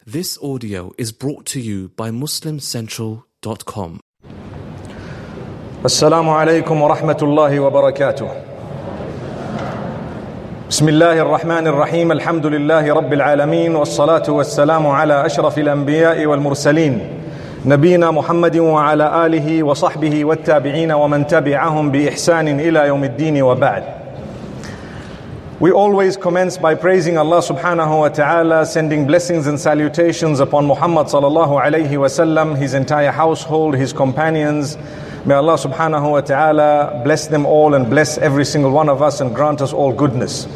This audio is brought to you by MuslimCentral.com. Assalamu alaikum wa rahmatullahi wa barakatuh. Bismillahir Rahmanir Rahim. Alhamdulillahi Rabbil Alameen. Wassalatu wassalamu ala ashrafil anbiya'i wal mursaleen. Nabina Muhammadin wa ala alihi wa sahbihi wa tabi'ina wa man tabi'ahum bi ihsanin ila yawmiddin wa ba'd. We always commence by praising Allah subhanahu wa ta'ala, sending blessings and salutations upon Muhammad sallallahu alayhi wa sallam, his entire household, his companions. May Allah subhanahu wa ta'ala bless them all and bless every single one of us and grant us all goodness.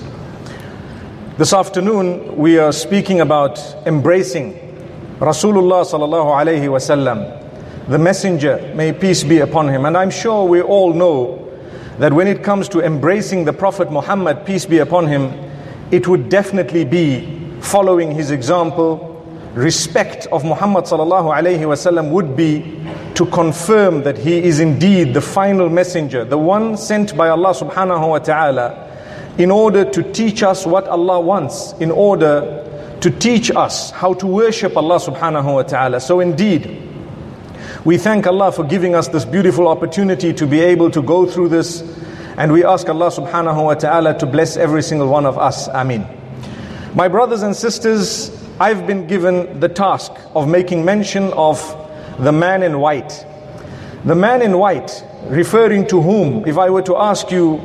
This afternoon we are speaking about embracing Rasulullah sallallahu alayhi wa sallam, the messenger, may peace be upon him. And I'm sure we all know that when it comes to embracing the Prophet Muhammad, peace be upon him, it would definitely be following his example. Respect of Muhammad sallallahu alayhi wasallam would be to confirm that he is indeed the final messenger, the one sent by Allah subhanahu wa ta'ala in order to teach us what Allah wants, in order to teach us how to worship Allah subhanahu wa ta'ala. So indeed, we thank Allah for giving us this beautiful opportunity to be able to go through this, and we ask Allah subhanahu wa ta'ala to bless every single one of us. Ameen. My brothers and sisters, I've been given the task of making mention of the man in white. The man in white, referring to whom? If I were to ask you,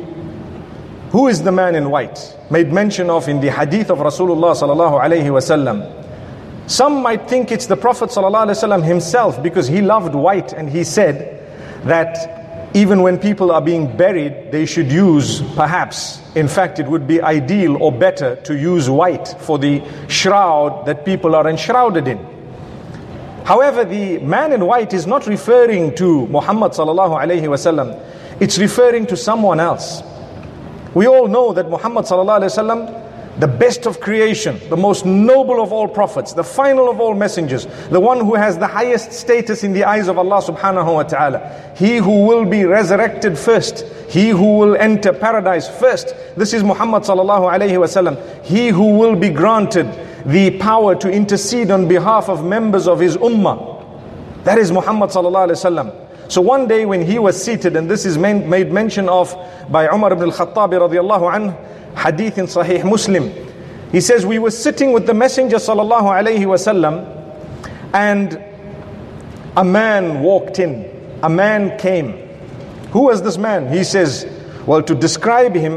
who is the man in white? Made mention of in the hadith of Rasulullah sallallahu alayhi wa sallam. Some might think it's the Prophet ﷺ himself, because he loved white, and he said that even when people are being buried, they should use, perhaps, in fact it would be ideal or better to use white for the shroud that people are enshrouded in. However, the man in white is not referring to Muhammad ﷺ, it's referring to someone else. We all know that Muhammad ﷺ, the best of creation, the most noble of all prophets, the final of all messengers, the one who has the highest status in the eyes of Allah subhanahu wa ta'ala, he who will be resurrected first, he who will enter paradise first. This is Muhammad sallallahu alayhi wa sallam. He who will be granted the power to intercede on behalf of members of his ummah. That is Muhammad sallallahu alayhi wa sallam. So one day when he was seated, and this is made mention of by Umar ibn al-Khattab radiyallahu anhu, hadith in Sahih Muslim. He says, we were sitting with the Messenger sallallahu alayhi wasallam, and a man walked in. A man came. Who was this man? He says, well, to describe him,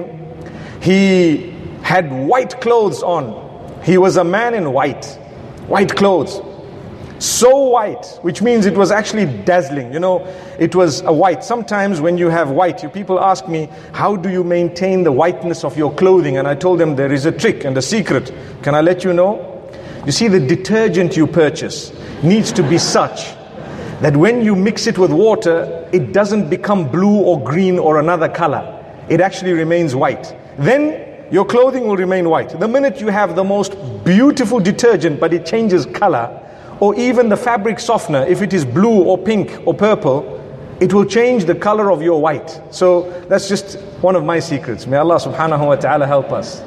he had white clothes on. He was a man in white clothes. So white, which means it was actually dazzling. You know, it was a white. Sometimes when you have white, people ask me, how do you maintain the whiteness of your clothing? And I told them there is a trick and a secret. Can I let you know? You see, the detergent you purchase needs to be such that when you mix it with water, it doesn't become blue or green or another color. It actually remains white. Then your clothing will remain white. The minute you have the most beautiful detergent, but it changes color, or even the fabric softener, if it is blue or pink or purple, it will change the color of your white. So that's just one of my secrets. May Allah subhanahu wa ta'ala help us.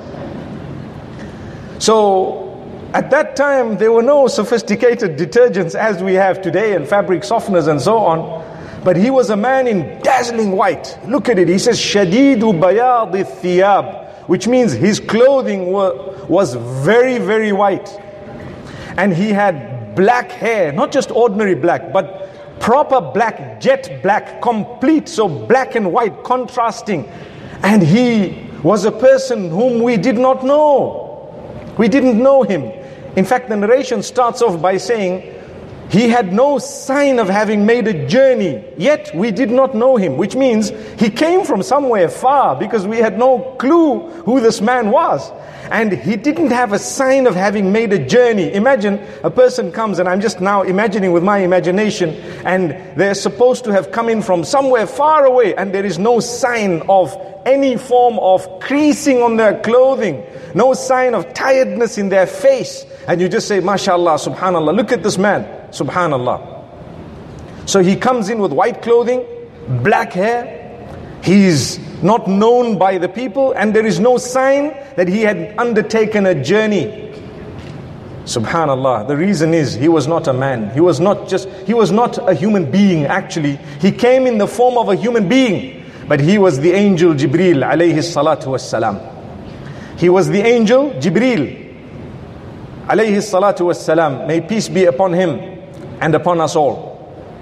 So at that time, there were no sophisticated detergents as we have today, and fabric softeners and so on. But he was a man in dazzling white. Look at it. He says, shadidu bayadi thiyab, which means his clothing was very, very white. And he had black hair, not just ordinary black, but proper black, jet black, complete, so black and white, contrasting. And he was a person whom we did not know. We didn't know him. In fact, the narration starts off by saying, he had no sign of having made a journey, yet we did not know him, which means he came from somewhere far, because we had no clue who this man was. And he didn't have a sign of having made a journey. Imagine a person comes, and I'm just now imagining with my imagination, and they're supposed to have come in from somewhere far away, and there is no sign of any form of creasing on their clothing, no sign of tiredness in their face. And you just say, MashaAllah, Subhanallah, look at this man, Subhanallah. So he comes in with white clothing, black hair. He's not known by the people, and there is no sign that he had undertaken a journey. Subhanallah. The reason is he was not a man. He was not a human being actually. He came in the form of a human being. But he was the angel Jibreel alayhi salatu wassalam. He was the angel Jibreel alayhi salatu wassalam. May peace be upon him and upon us all.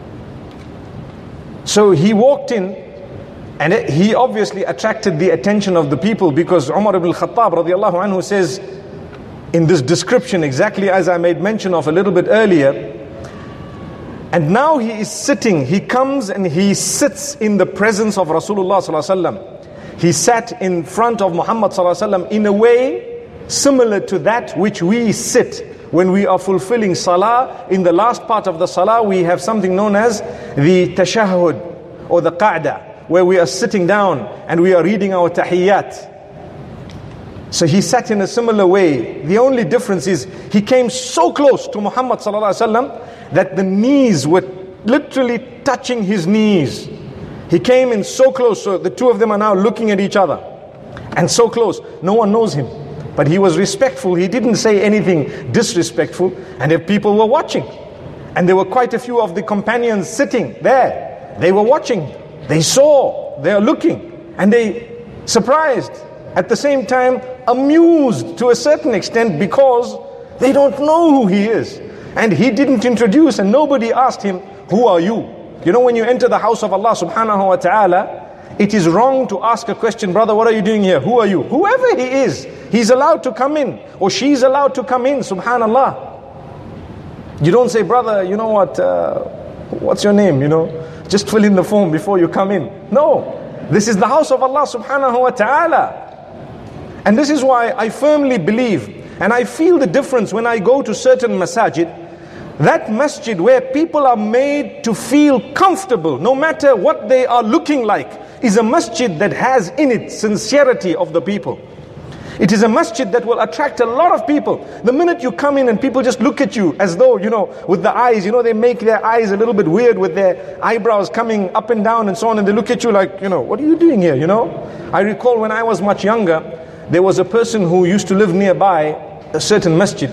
So he walked in, and he obviously attracted the attention of the people, because Umar ibn al-Khattab radiallahu anhu says in this description, exactly as I made mention of a little bit earlier, and now he is sitting, he comes and he sits in the presence of Rasulullah sallallahu alaihi wasallam. He sat in front of Muhammad sallallahu alaihi wasallam in a way similar to that which we sit when we are fulfilling salah. In the last part of the salah, we have something known as the tashahhud or the qa'dah, where we are sitting down and we are reading our tahiyyat. So he sat in a similar way. The only difference is he came so close to Muhammad sallallahu alaihi wasallam that the knees were literally touching his knees. He came in so close, so the two of them are now looking at each other, and so close. No one knows him, but he was respectful. He didn't say anything disrespectful, and if people were watching, and there were quite a few of the companions sitting there, they were watching, they saw, they are looking, and they surprised, at the same time amused to a certain extent, because they don't know who he is, and he didn't introduce, and nobody asked him, who are you? You know, when you enter the house of Allah subhanahu wa ta'ala, it is wrong to ask a question, brother, what are you doing here? Who are you? Whoever he is, he's allowed to come in, or she's allowed to come in, subhanallah. You don't say, brother, you know what, what's your name, you know? Just fill in the form before you come in. No, this is the house of Allah subhanahu wa ta'ala. And this is why I firmly believe, and I feel the difference when I go to certain masajid. That masjid where people are made to feel comfortable, no matter what they are looking like, is a masjid that has in it sincerity of the people. It is a masjid that will attract a lot of people. The minute you come in and people just look at you as though, you know, with the eyes, you know, they make their eyes a little bit weird with their eyebrows coming up and down and so on, and they look at you like, you know, what are you doing here, you know? I recall when I was much younger, there was a person who used to live nearby a certain masjid,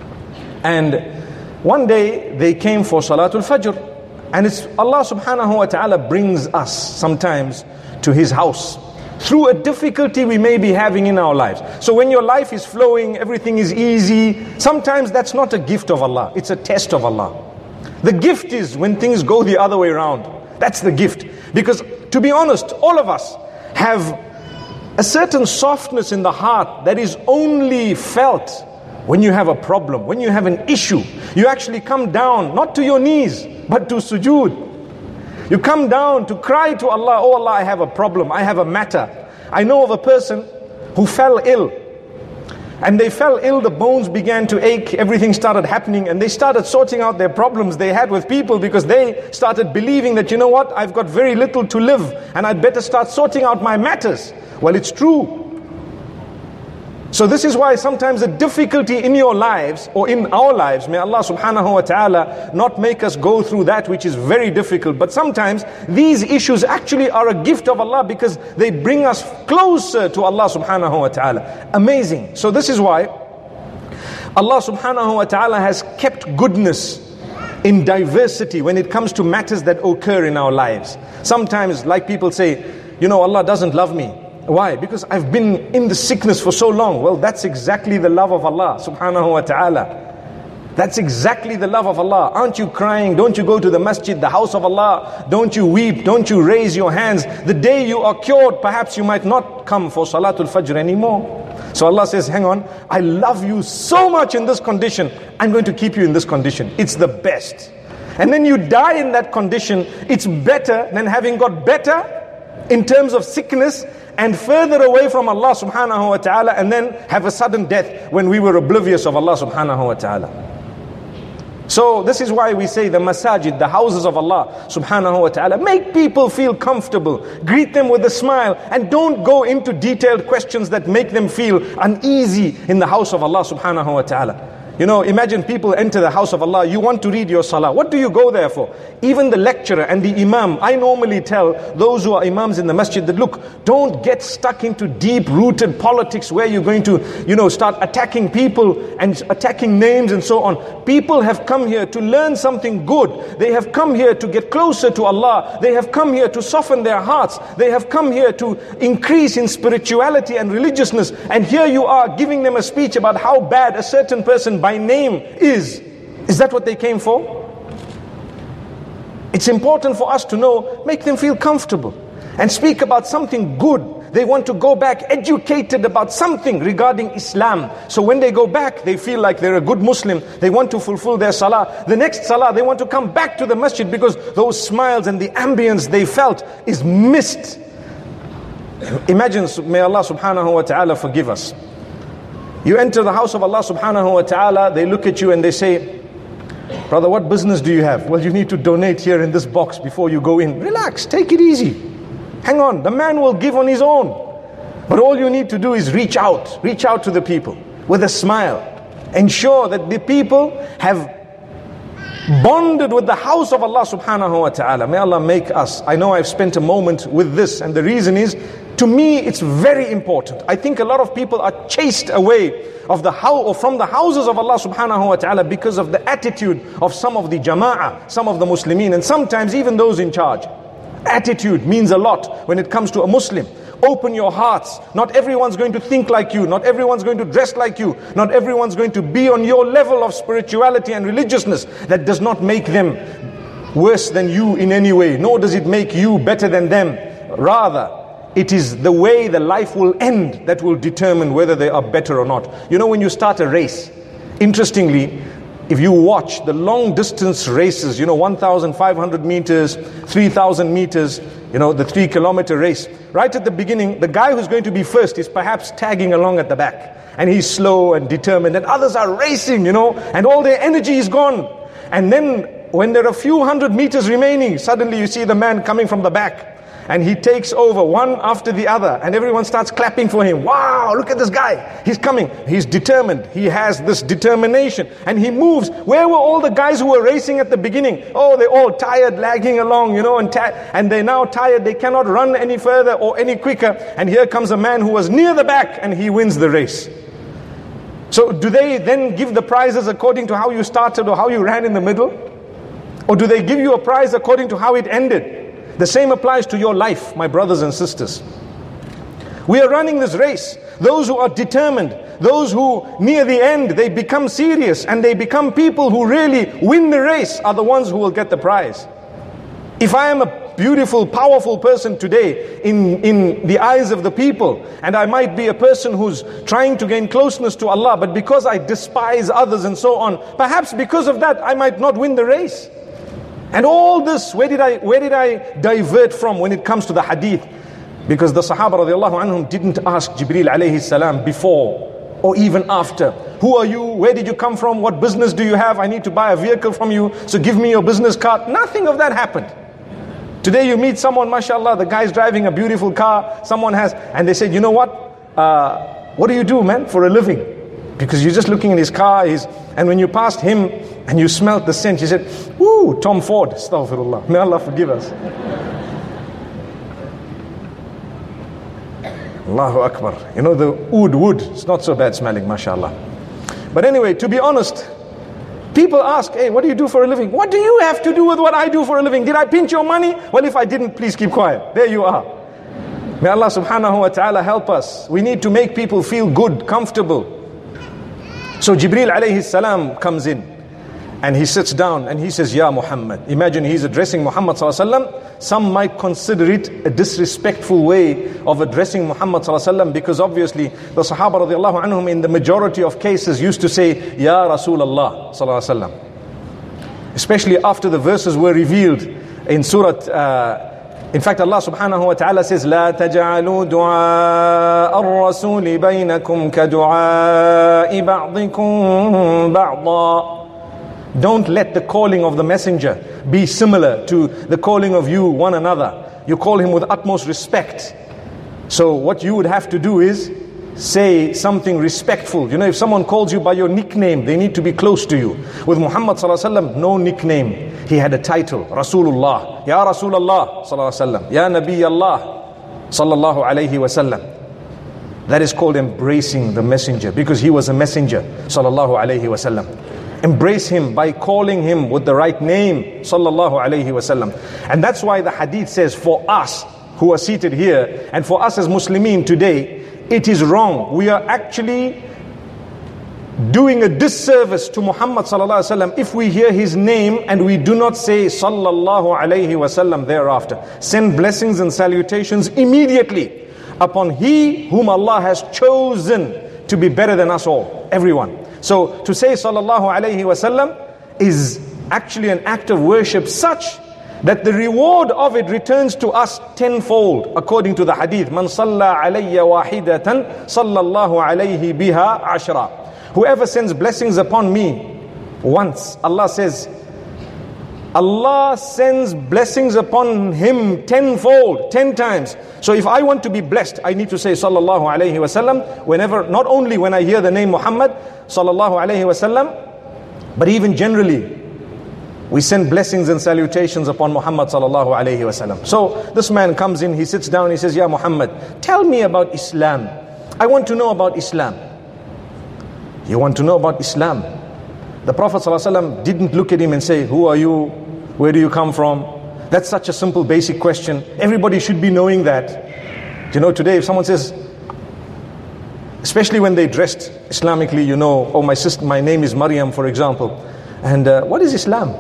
and one day they came for Salatul Fajr, and it's Allah subhanahu wa ta'ala brings us sometimes to His house through a difficulty we may be having in our lives. So when your life is flowing, everything is easy, sometimes that's not a gift of Allah, it's a test of Allah. The gift is when things go the other way around. That's the gift. Because to be honest, all of us have a certain softness in the heart that is only felt when you have a problem, when you have an issue. You actually come down, not to your knees, but to sujood. You come down to cry to Allah, oh Allah, I have a problem, I have a matter. I know of a person who fell ill. And they fell ill, the bones began to ache, everything started happening, and they started sorting out their problems they had with people, because they started believing that, you know what, I've got very little to live, and I'd better start sorting out my matters. Well, it's true. So this is why sometimes the difficulty in your lives, or in our lives, may Allah subhanahu wa ta'ala not make us go through that which is very difficult, but sometimes these issues actually are a gift of Allah, because they bring us closer to Allah subhanahu wa ta'ala. Amazing. So this is why Allah subhanahu wa ta'ala has kept goodness in diversity when it comes to matters that occur in our lives. Sometimes, like people say, you know, Allah doesn't love me. Why? Because I've been in the sickness for so long. Well, that's exactly the love of Allah subhanahu wa ta'ala. That's exactly the love of Allah. Aren't you crying? Don't you go to the masjid, the house of Allah? Don't you weep? Don't you raise your hands? The day you are cured, perhaps you might not come for Salatul Fajr anymore. So Allah says, hang on, I love you so much in this condition, I'm going to keep you in this condition. It's the best. And then you die in that condition. It's better than having got better in terms of sickness and further away from Allah subhanahu wa ta'ala, and then have a sudden death when we were oblivious of Allah subhanahu wa ta'ala. So this is why we say the masajid, the houses of Allah subhanahu wa ta'ala, make people feel comfortable, greet them with a smile, and don't go into detailed questions that make them feel uneasy in the house of Allah subhanahu wa ta'ala. You know, imagine people enter the house of Allah. You want to read your salah. What do you go there for? Even the lecturer and the imam. I normally tell those who are imams in the masjid that, look, don't get stuck into deep-rooted politics where you're going to, start attacking people and attacking names and so on. People have come here to learn something good. They have come here to get closer to Allah. They have come here to soften their hearts. They have come here to increase in spirituality and religiousness. And here you are giving them a speech about how bad a certain person by name is. Is that what they came for? It's important for us to know, make them feel comfortable and speak about something good. They want to go back educated about something regarding Islam. So when they go back, they feel like they're a good Muslim. They want to fulfill their salah. The next salah, they want to come back to the masjid because those smiles and the ambience they felt is missed. Imagine, may Allah subhanahu wa ta'ala forgive us. You enter the house of Allah subhanahu wa ta'ala, they look at you and they say, brother, what business do you have? Well, you need to donate here in this box before you go in. Relax, take it easy. Hang on, the man will give on his own. But all you need to do is reach out to the people with a smile. Ensure that the people have bonded with the house of Allah subhanahu wa ta'ala. May Allah make us. I know I've spent a moment with this, and the reason is, to me, it's very important. I think a lot of people are chased away from the houses of Allah subhanahu wa ta'ala because of the attitude of some of the jama'ah, some of the Muslimin, and sometimes even those in charge. Attitude means a lot when it comes to a Muslim. Open your hearts. Not everyone's going to think like you. Not everyone's going to dress like you. Not everyone's going to be on your level of spirituality and religiousness. That does not make them worse than you in any way, nor does it make you better than them. Rather, it is the way the life will end that will determine whether they are better or not. You know, when you start a race, interestingly, if you watch the long distance races, 1,500 meters, 3,000 meters, the 3-kilometer race, right at the beginning, the guy who's going to be first is perhaps tagging along at the back. And he's slow and determined, and others are racing, and all their energy is gone. And then when there are a few hundred meters remaining, suddenly you see the man coming from the back. And he takes over one after the other, and everyone starts clapping for him. Wow, look at this guy. He's coming. He's determined. He has this determination. And he moves. Where were all the guys who were racing at the beginning? Oh, they're all tired, lagging along, and they're now tired. They cannot run any further or any quicker. And here comes a man who was near the back, and he wins the race. So do they then give the prizes according to how you started or how you ran in the middle? Or do they give you a prize according to how it ended? The same applies to your life, my brothers and sisters. We are running this race. Those who are determined, those who near the end, they become serious and they become people who really win the race are the ones who will get the prize. If I am a beautiful, powerful person today in the eyes of the people, and I might be a person who's trying to gain closeness to Allah, but because I despise others and so on, perhaps because of that I might not win the race. And all this, where did I divert from when it comes to the hadith? Because the Sahaba radiallahu anhum didn't ask Jibreel alayhi salam before or even after. Who are you? Where did you come from? What business do you have? I need to buy a vehicle from you, so give me your business card. Nothing of that happened. Today you meet someone, mashallah, the guy's driving a beautiful car, someone has, and they said, you know what? What do you do, man, for a living? Because you're just looking in his car, and when you passed him and you smelled the scent, you said, ooh, Tom Ford, astaghfirullah. May Allah forgive us. Allahu Akbar. The wood, it's not so bad smelling, mashallah. But anyway, to be honest, people ask, hey, what do you do for a living? What do you have to do with what I do for a living? Did I pinch your money? Well, if I didn't, please keep quiet. There you are. May Allah subhanahu wa ta'ala help us. We need to make people feel good, comfortable. So Jibreel alayhi salam comes in and he sits down and he says, Ya Muhammad. Imagine he's addressing Muhammad sallallahu alaihi wasallam. Some might consider it a disrespectful way of addressing Muhammad sallallahu alaihi wasallam, because obviously the Sahaba radiallahu anhum in the majority of cases used to say, Ya Rasulullah sallallahu alaihi wasallam. Especially after the verses were revealed in Surah in fact, Allah subhanahu wa ta'ala says, لا تجعلوا دعاء الرسول بينكم كدعاء بعضكم بعضا. Don't let the calling of the messenger be similar to the calling of you one another. You call him with utmost respect. So what you would have to do is say something respectful. You know, if someone calls you by your nickname, they need to be close to you. With Muhammad sallallahu alaihi wasallam, no nickname. He had a title, Rasulullah. Ya Rasulullah sallallahu alaihi wasallam. Ya Nabi Allah sallallahu alaihi wasallam. That is called embracing the messenger, because he was a messenger sallallahu alaihi wasallam. Embrace him by calling him with the right name sallallahu alaihi wasallam. And that's why the hadith says, for us who are seated here and for us as Muslimin today, it is wrong. We are actually doing a disservice to Muhammad sallallahu alaihi wasallam if we hear his name and we do not say sallallahu alaihi wasallam thereafter. Send blessings and salutations immediately upon he whom Allah has chosen to be better than us all, everyone. So to say sallallahu alaihi wasallam is actually an act of worship such that the reward of it returns to us tenfold, according to the hadith. Man salla alayya wahidatan sallallahu alayhi biha ashra. Whoever sends blessings upon me once, Allah says, Allah sends blessings upon him tenfold, 10 times. So if I want to be blessed, I need to say sallallahu alayhi wasallam whenever, not only when I hear the name Muhammad sallallahu alayhi wasallam, but even generally, we send blessings and salutations upon Muhammad sallallahu alayhi wasallam. So this man comes in, he sits down, he says, Ya Muhammad, tell me about Islam. I want to know about Islam. You want to know about Islam? The Prophet sallallahu alayhi wasallam didn't look at him and say, who are you? Where do you come from? That's such a simple basic question. Everybody should be knowing that. You know, today if someone says, especially when they dressed Islamically, you know, oh, my name is Maryam, for example. And what is Islam?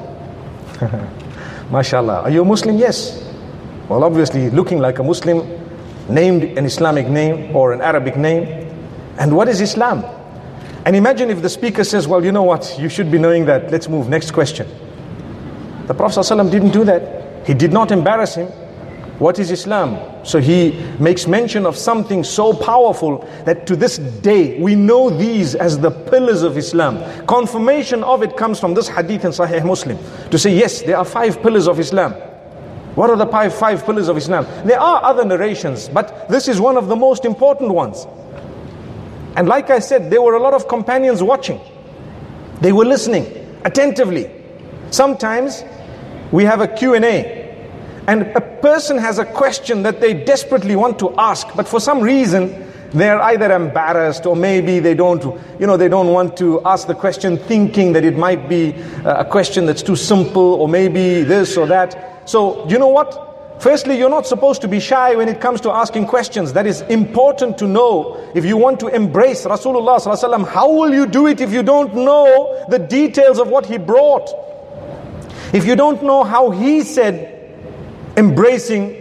MashaAllah. Are you a Muslim? Yes. Well, obviously looking like a Muslim, named an Islamic name or an Arabic name. And what is Islam? And imagine if the speaker says, well, you know what, you should be knowing that. Let's move, next question. The Prophet ﷺ didn't do that. He did not embarrass him. What is Islam? So he makes mention of something so powerful that to this day we know these as the pillars of Islam. Confirmation of it comes from this hadith in Sahih Muslim. To say, yes, there are 5 pillars of Islam. What are the 5 pillars of Islam? There are other narrations, but this is one of the most important ones. And like I said, there were a lot of companions watching. They were listening attentively. Sometimes we have a Q&A. And a person has a question that they desperately want to ask, but for some reason they're either embarrassed or maybe they don't want to ask the question thinking that it might be a question that's too simple or maybe this or that. So you know what? Firstly, you're not supposed to be shy when it comes to asking questions. That is important to know. If you want to embrace Rasulullah sallallahu alaihi wasallam, how will you do it if you don't know the details of what he brought? If you don't know how he said, embracing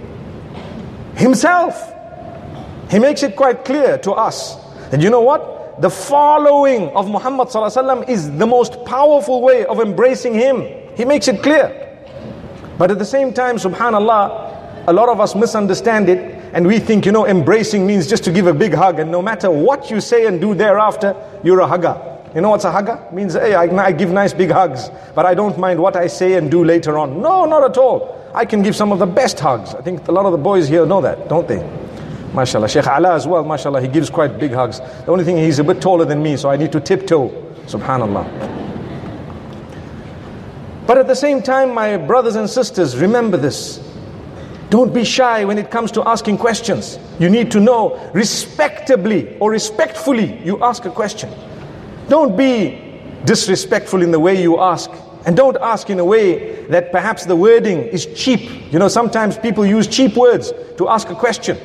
himself. He makes it quite clear to us that you know what? The following of Muhammad sallallahu alaihi wasallam is the most powerful way of embracing him. He makes it clear. But at the same time, subhanallah, a lot of us misunderstand it and we think, embracing means just to give a big hug and no matter what you say and do thereafter, you're a hugger. You know what's a hugger? It means, hey, I give nice big hugs, but I don't mind what I say and do later on. No, not at all. I can give some of the best hugs. I think a lot of the boys here know that, don't they? MashaAllah. Sheikh Ala as well, MashaAllah, he gives quite big hugs. The only thing, he's a bit taller than me, so I need to tiptoe. Subhanallah. But at the same time, my brothers and sisters, remember this. Don't be shy when it comes to asking questions. You need to know respectably or respectfully you ask a question. Don't be disrespectful in the way you ask. And don't ask in a way that perhaps the wording is cheap. Sometimes people use cheap words to ask a question.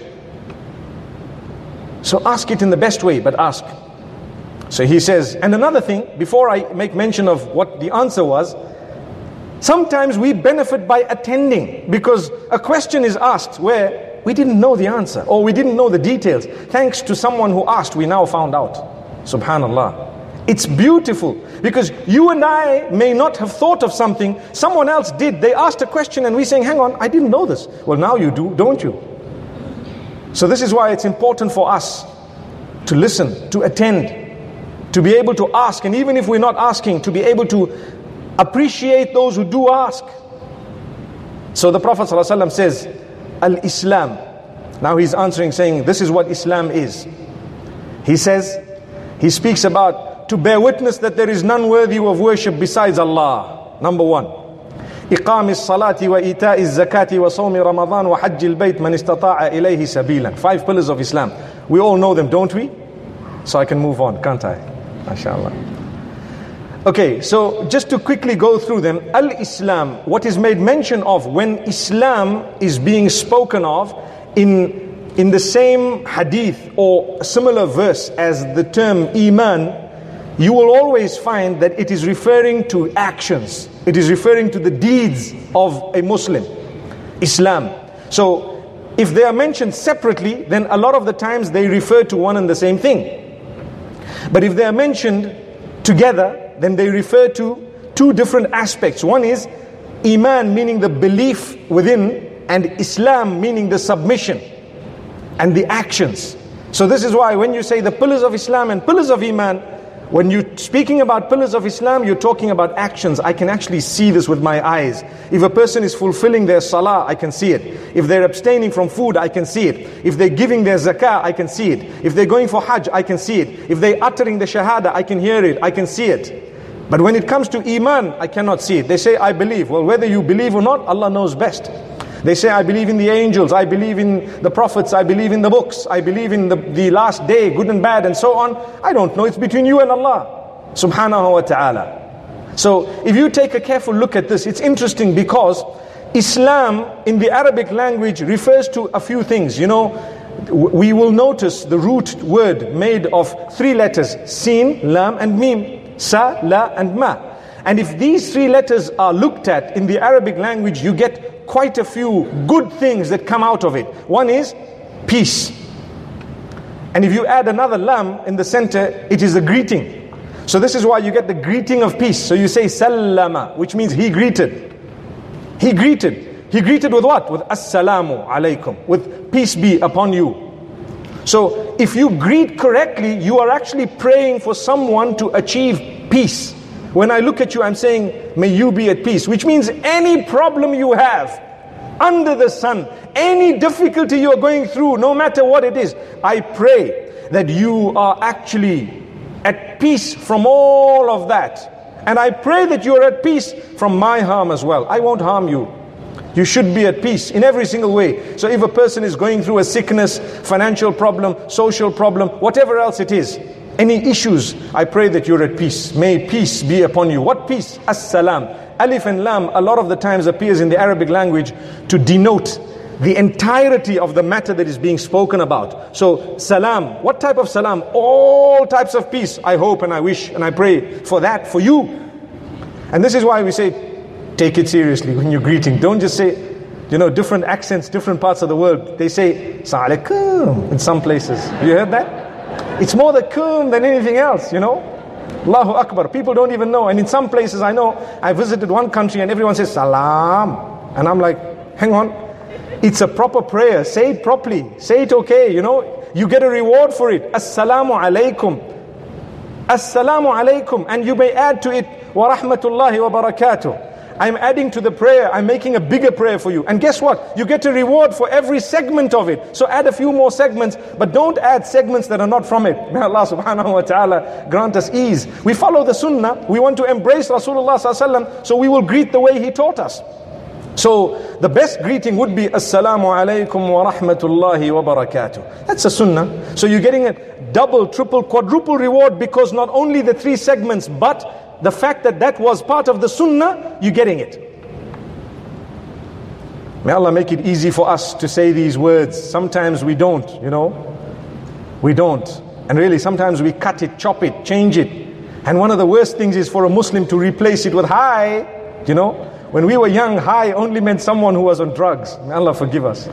So ask it in the best way, but ask. So he says, and another thing, before I make mention of what the answer was, sometimes we benefit by attending because a question is asked where we didn't know the answer or we didn't know the details. Thanks to someone who asked, we now found out. Subhanallah. It's beautiful because you and I may not have thought of something, someone else did. They asked a question and we saying, hang on, I didn't know this. Well, now you do, don't you? So this is why it's important for us to listen, to attend, to be able to ask, and even if we're not asking, to be able to appreciate those who do ask. So the Prophet ﷺ says, Al-Islam. Now he's answering saying, this is what Islam is. He says, he speaks about to bear witness that there is none worthy of worship besides Allah. Number one, إقام الصلاة وإيتاء الزكاة وصوم رمضان وحج البيت من استطاع إليه سبيلا. 5 pillars of Islam. We all know them, don't we? So I can move on, can't I? MashaAllah. Okay, so just to quickly go through them. Al-Islam, what is made mention of when Islam is being spoken of in the same hadith or similar verse as the term Iman, you will always find that it is referring to actions. It is referring to the deeds of a Muslim, Islam. So if they are mentioned separately, then a lot of the times they refer to one and the same thing. But if they are mentioned together, then they refer to 2 different aspects. One is Iman, meaning the belief within, and Islam, meaning the submission and the actions. So this is why when you say the pillars of Islam and pillars of Iman, when you're speaking about pillars of Islam, you're talking about actions. I can actually see this with my eyes. If a person is fulfilling their salah, I can see it. If they're abstaining from food, I can see it. If they're giving their zakah, I can see it. If they're going for hajj, I can see it. If they're uttering the shahada, I can hear it, I can see it. But when it comes to Iman, I cannot see it. They say, I believe. Well, whether you believe or not, Allah knows best. They say, I believe in the angels, I believe in the prophets, I believe in the books, I believe in the last day, good and bad and so on. I don't know, it's between you and Allah subhanahu wa ta'ala. So if you take a careful look at this, it's interesting because Islam in the Arabic language refers to a few things. You know, we will notice the root word made of 3 letters, Sin, Lam and Mim, Sa, La and Ma. And if these 3 letters are looked at in the Arabic language, you get quite a few good things that come out of it. One is peace. And if you add another lam in the center, it is a greeting. So this is why you get the greeting of peace. So you say sallama, which means he greeted. He greeted. He greeted with what? With assalamu alaikum, with peace be upon you. So if you greet correctly, you are actually praying for someone to achieve peace. When I look at you, I'm saying, may you be at peace. Which means any problem you have under the sun, any difficulty you're going through, no matter what it is, I pray that you are actually at peace from all of that. And I pray that you're at peace from my harm as well. I won't harm you. You should be at peace in every single way. So if a person is going through a sickness, financial problem, social problem, whatever else it is, any issues, I pray that you're at peace. May peace be upon you. What peace? As-salam. Alif and lam a lot of the times appears in the Arabic language to denote the entirety of the matter that is being spoken about. So salam, what type of salam? All types of peace. I hope and I wish and I pray for that for you. And this is why we say, take it seriously when you're greeting. Don't just say, you know, different accents, different parts of the world. They say, Assalamu alaikum in some places. You heard that? It's more the kum than anything else, you know. Allahu Akbar. People don't even know. And in some places I know, I visited one country and everyone says salam. And I'm like, hang on. It's a proper prayer. Say it properly. Say it okay, you know. You get a reward for it. Assalamu alaikum. Assalamu alaikum. And you may add to it, wa rahmatullahi wa barakatuh. I'm adding to the prayer. I'm making a bigger prayer for you. And guess what? You get a reward for every segment of it. So add a few more segments, but don't add segments that are not from it. May Allah subhanahu wa ta'ala grant us ease. We follow the sunnah. We want to embrace Rasulullah sallallahu alaihi wasallam, so we will greet the way he taught us. So the best greeting would be Assalamu alaikum wa rahmatullahi wa barakatuh. That's a sunnah. So you're getting a double, triple, quadruple reward because not only the 3 segments, but the fact that that was part of the sunnah, you're getting it. May Allah make it easy for us to say these words. Sometimes we don't, you know. We don't. And really sometimes we cut it, chop it, change it. And one of the worst things is for a Muslim to replace it with hi. You know, when we were young, hi only meant someone who was on drugs. May Allah forgive us.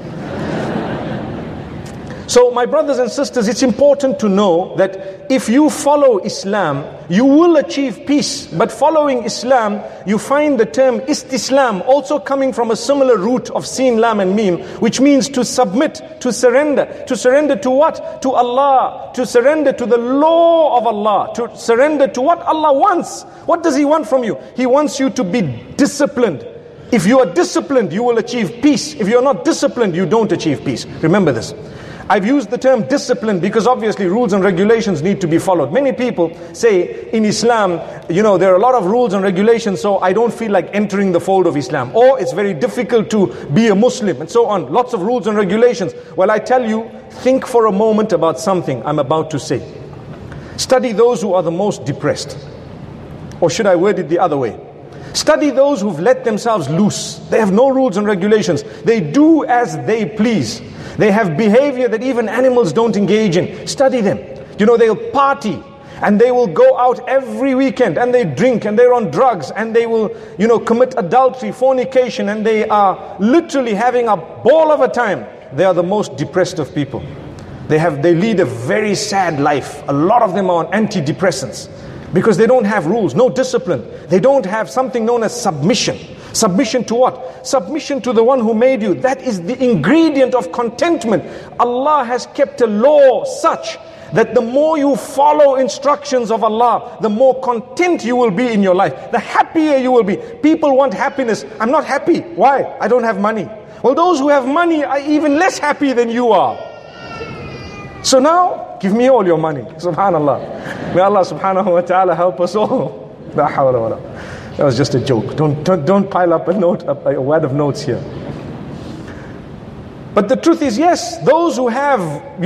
So my brothers and sisters, it's important to know that if you follow Islam, you will achieve peace. But following Islam, you find the term istislam also coming from a similar root of sin, lam and mim, which means to submit, to surrender. To surrender to what? To Allah. To surrender to the law of Allah. To surrender to what Allah wants. What does He want from you? He wants you to be disciplined. If you are disciplined, you will achieve peace. If you are not disciplined, you don't achieve peace. Remember this. I've used the term discipline because obviously rules and regulations need to be followed. Many people say in Islam, there are a lot of rules and regulations, so I don't feel like entering the fold of Islam. Or it's very difficult to be a Muslim and so on. Lots of rules and regulations. Well, I tell you, think for a moment about something I'm about to say. Study those who are the most depressed. Or should I word it the other way? Study those who've let themselves loose. They have no rules and regulations. They do as they please. They have behavior that even animals don't engage in. Study them. They'll party and they will go out every weekend and they drink and they're on drugs and they will, commit adultery, fornication, and they are literally having a ball of a time. They are the most depressed of people. They lead a very sad life. A lot of them are on antidepressants because they don't have rules, no discipline. They don't have something known as submission. Submission to what? Submission to the one who made you. That is the ingredient of contentment. Allah has kept a law such that the more you follow instructions of Allah, the more content you will be in your life, the happier you will be. People want happiness. I'm not happy. Why? I don't have money. Well, those who have money are even less happy than you are. So now, give me all your money. Subhanallah. May Allah subhanahu wa ta'ala help us all. La hawla wa la. That was just a joke. Don't pile up a word of notes here. But the truth is, yes, those who have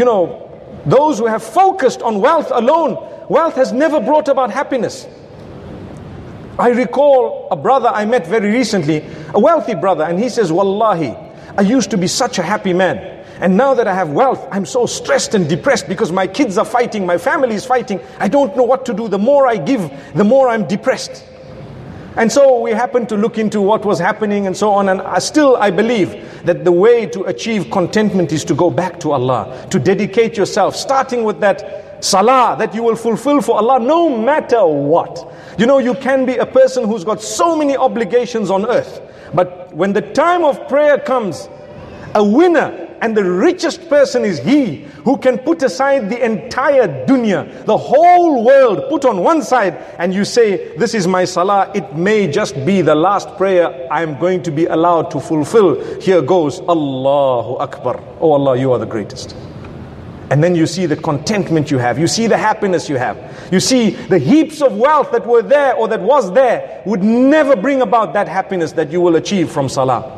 focused on wealth alone, wealth has never brought about happiness. I recall a brother I met very recently, a wealthy brother, and he says, Wallahi, I used to be such a happy man. And now that I have wealth, I'm so stressed and depressed because my kids are fighting, my family is fighting. I don't know what to do. The more I give, the more I'm depressed. And so we happened to look into what was happening and so on. And I believe that the way to achieve contentment is to go back to Allah, to dedicate yourself, starting with that salah that you will fulfill for Allah no matter what. You can be a person who's got so many obligations on earth, but when the time of prayer comes, a winner and the richest person is he who can put aside the entire dunya, the whole world, put on one side, and you say, this is my salah. It may just be the last prayer I am going to be allowed to fulfill. Here goes, Allahu Akbar. Oh Allah, you are the greatest. And then you see the contentment you have. You see the happiness you have. You see the heaps of wealth that were there or that was there would never bring about that happiness that you will achieve from salah.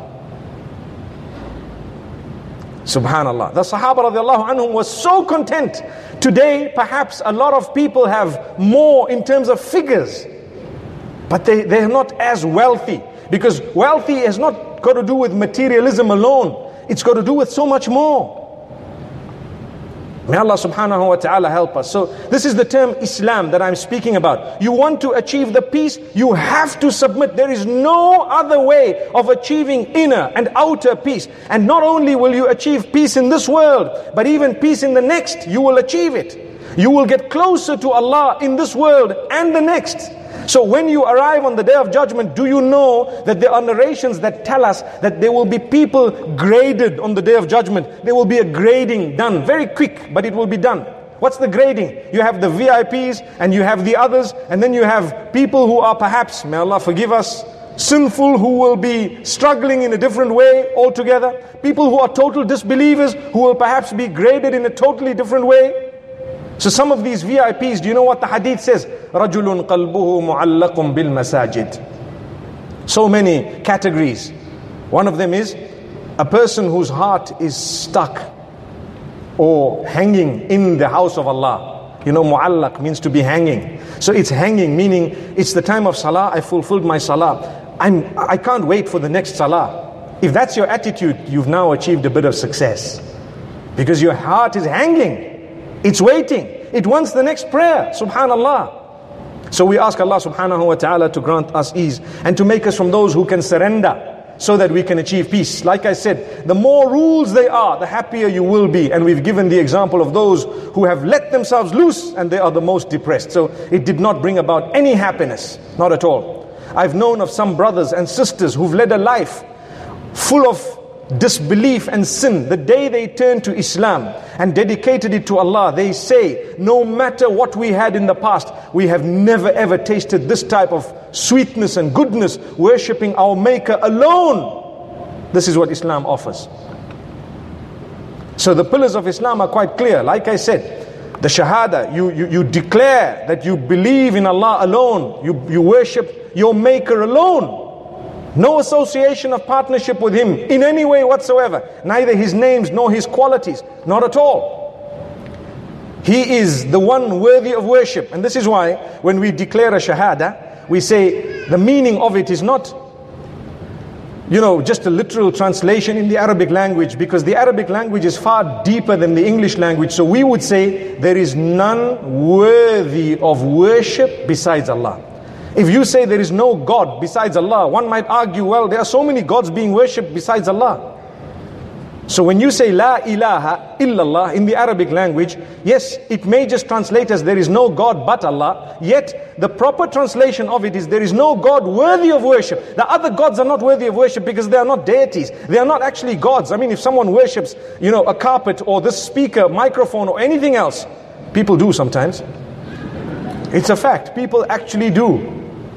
Subhanallah. The Sahaba radiallahu anhum was so content. Today, perhaps a lot of people have more in terms of figures, but they're not as wealthy. Because wealthy has not got to do with materialism alone. It's got to do with so much more. May Allah subhanahu wa ta'ala help us. So this is the term Islam that I'm speaking about. You want to achieve the peace, you have to submit. There is no other way of achieving inner and outer peace. And not only will you achieve peace in this world, but even peace in the next, you will achieve it. You will get closer to Allah in this world and the next. So when you arrive on the Day of Judgment, do you know that there are narrations that tell us that there will be people graded on the Day of Judgment? There will be a grading done, very quick, but it will be done. What's the grading? You have the VIPs and you have the others, and then you have people who are perhaps, may Allah forgive us, sinful, who will be struggling in a different way altogether. People who are total disbelievers who will perhaps be graded in a totally different way. So some of these VIPs, do you know what the hadith says? رَجُلٌ قَلْبُهُ مُعَلَّقٌ بِالْمَسَاجِدِ. So many categories. One of them is a person whose heart is stuck or hanging in the house of Allah. Mu'allaq means to be hanging. So it's hanging, meaning it's the time of salah, I fulfilled my salah. I can't wait for the next salah. If that's your attitude, you've now achieved a bit of success. Because your heart is hanging. It's waiting. It wants the next prayer. Subhanallah. So we ask Allah subhanahu wa ta'ala to grant us ease and to make us from those who can surrender so that we can achieve peace. Like I said, the more rules they are, the happier you will be. And we've given the example of those who have let themselves loose and they are the most depressed. So it did not bring about any happiness. Not at all. I've known of some brothers and sisters who've led a life full of disbelief and sin. The day they turned to Islam and dedicated it to Allah, they say, no matter what we had in the past, we have never ever tasted this type of sweetness and goodness, worshipping our Maker alone. This is what Islam offers. So the pillars of Islam are quite clear. Like I said, the Shahada, you declare that you believe in Allah alone. You worship your Maker alone. No association of partnership with Him in any way whatsoever. Neither His names nor His qualities. Not at all. He is the one worthy of worship. And this is why when we declare a Shahada, we say the meaning of it is not, just a literal translation in the Arabic language, because the Arabic language is far deeper than the English language. So we would say there is none worthy of worship besides Allah. If you say there is no God besides Allah, one might argue, well, there are so many gods being worshipped besides Allah. So when you say La ilaha illallah in the Arabic language, yes, it may just translate as there is no God but Allah, yet the proper translation of it is there is no God worthy of worship. The other gods are not worthy of worship because they are not deities. They are not actually gods. I mean, if someone worships, a carpet or this speaker, microphone or anything else, people do sometimes. It's a fact. People actually do.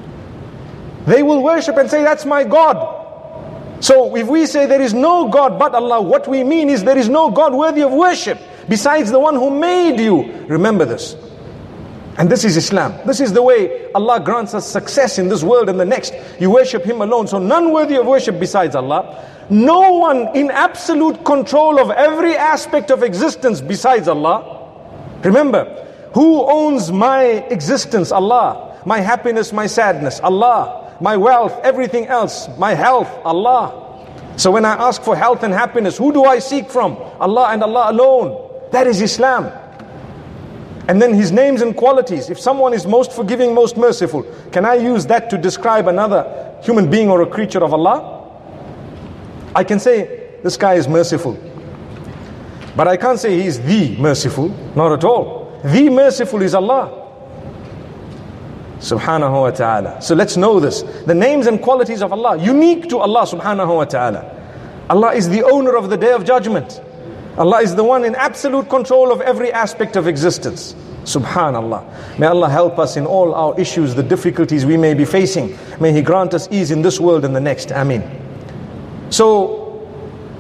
They will worship and say, that's my God. So if we say there is no God but Allah, what we mean is there is no God worthy of worship besides the one who made you. Remember this. And this is Islam. This is the way Allah grants us success in this world and the next. You worship Him alone. So none worthy of worship besides Allah. No one in absolute control of every aspect of existence besides Allah. Remember, who owns my existence? Allah. My happiness, my sadness? Allah. My wealth, everything else, my health, Allah. So when I ask for health and happiness, who do I seek from? Allah and Allah alone. That is Islam. And then His names and qualities. If someone is most forgiving, most merciful, can I use that to describe another human being or a creature of Allah? I can say, this guy is merciful. But I can't say he is the merciful. Not at all. The merciful is Allah. Subhanahu wa ta'ala. So let's know this. The names and qualities of Allah, unique to Allah subhanahu wa ta'ala. Allah is the owner of the Day of Judgment. Allah is the one in absolute control of every aspect of existence. Subhanallah. May Allah help us in all our issues, the difficulties we may be facing. May He grant us ease in this world and the next. Ameen. So,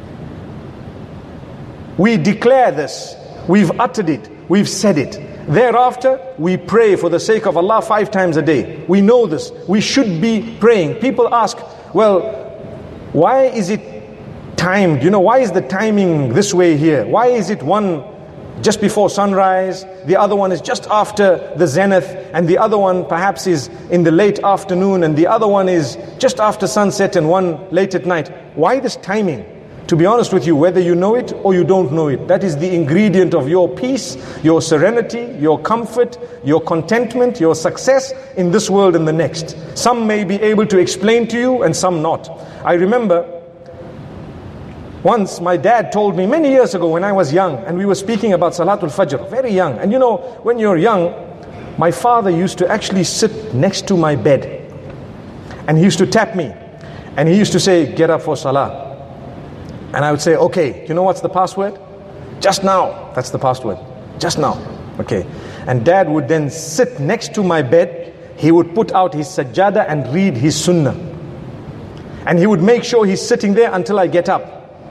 we declare this. We've uttered it. We've said it. Thereafter, we pray for the sake of Allah 5 times a day. We know this. We should be praying. People ask, well, why is it timed? Why is the timing this way here? Why is it one just before sunrise, the other one is just after the zenith, and the other one perhaps is in the late afternoon, and the other one is just after sunset, and one late at night? Why this timing? To be honest with you, whether you know it or you don't know it, that is the ingredient of your peace, your serenity, your comfort, your contentment, your success in this world and the next. Some may be able to explain to you and some not. I remember once my dad told me many years ago when I was young, and we were speaking about Salatul Fajr, very young. And when you're young, my father used to actually sit next to my bed. And he used to tap me. And he used to say, get up for Salah. And I would say, okay, you know what's the password? Just now. That's the password. Just now. Okay. And Dad would then sit next to my bed. He would put out his sajjada and read his sunnah. And he would make sure he's sitting there until I get up.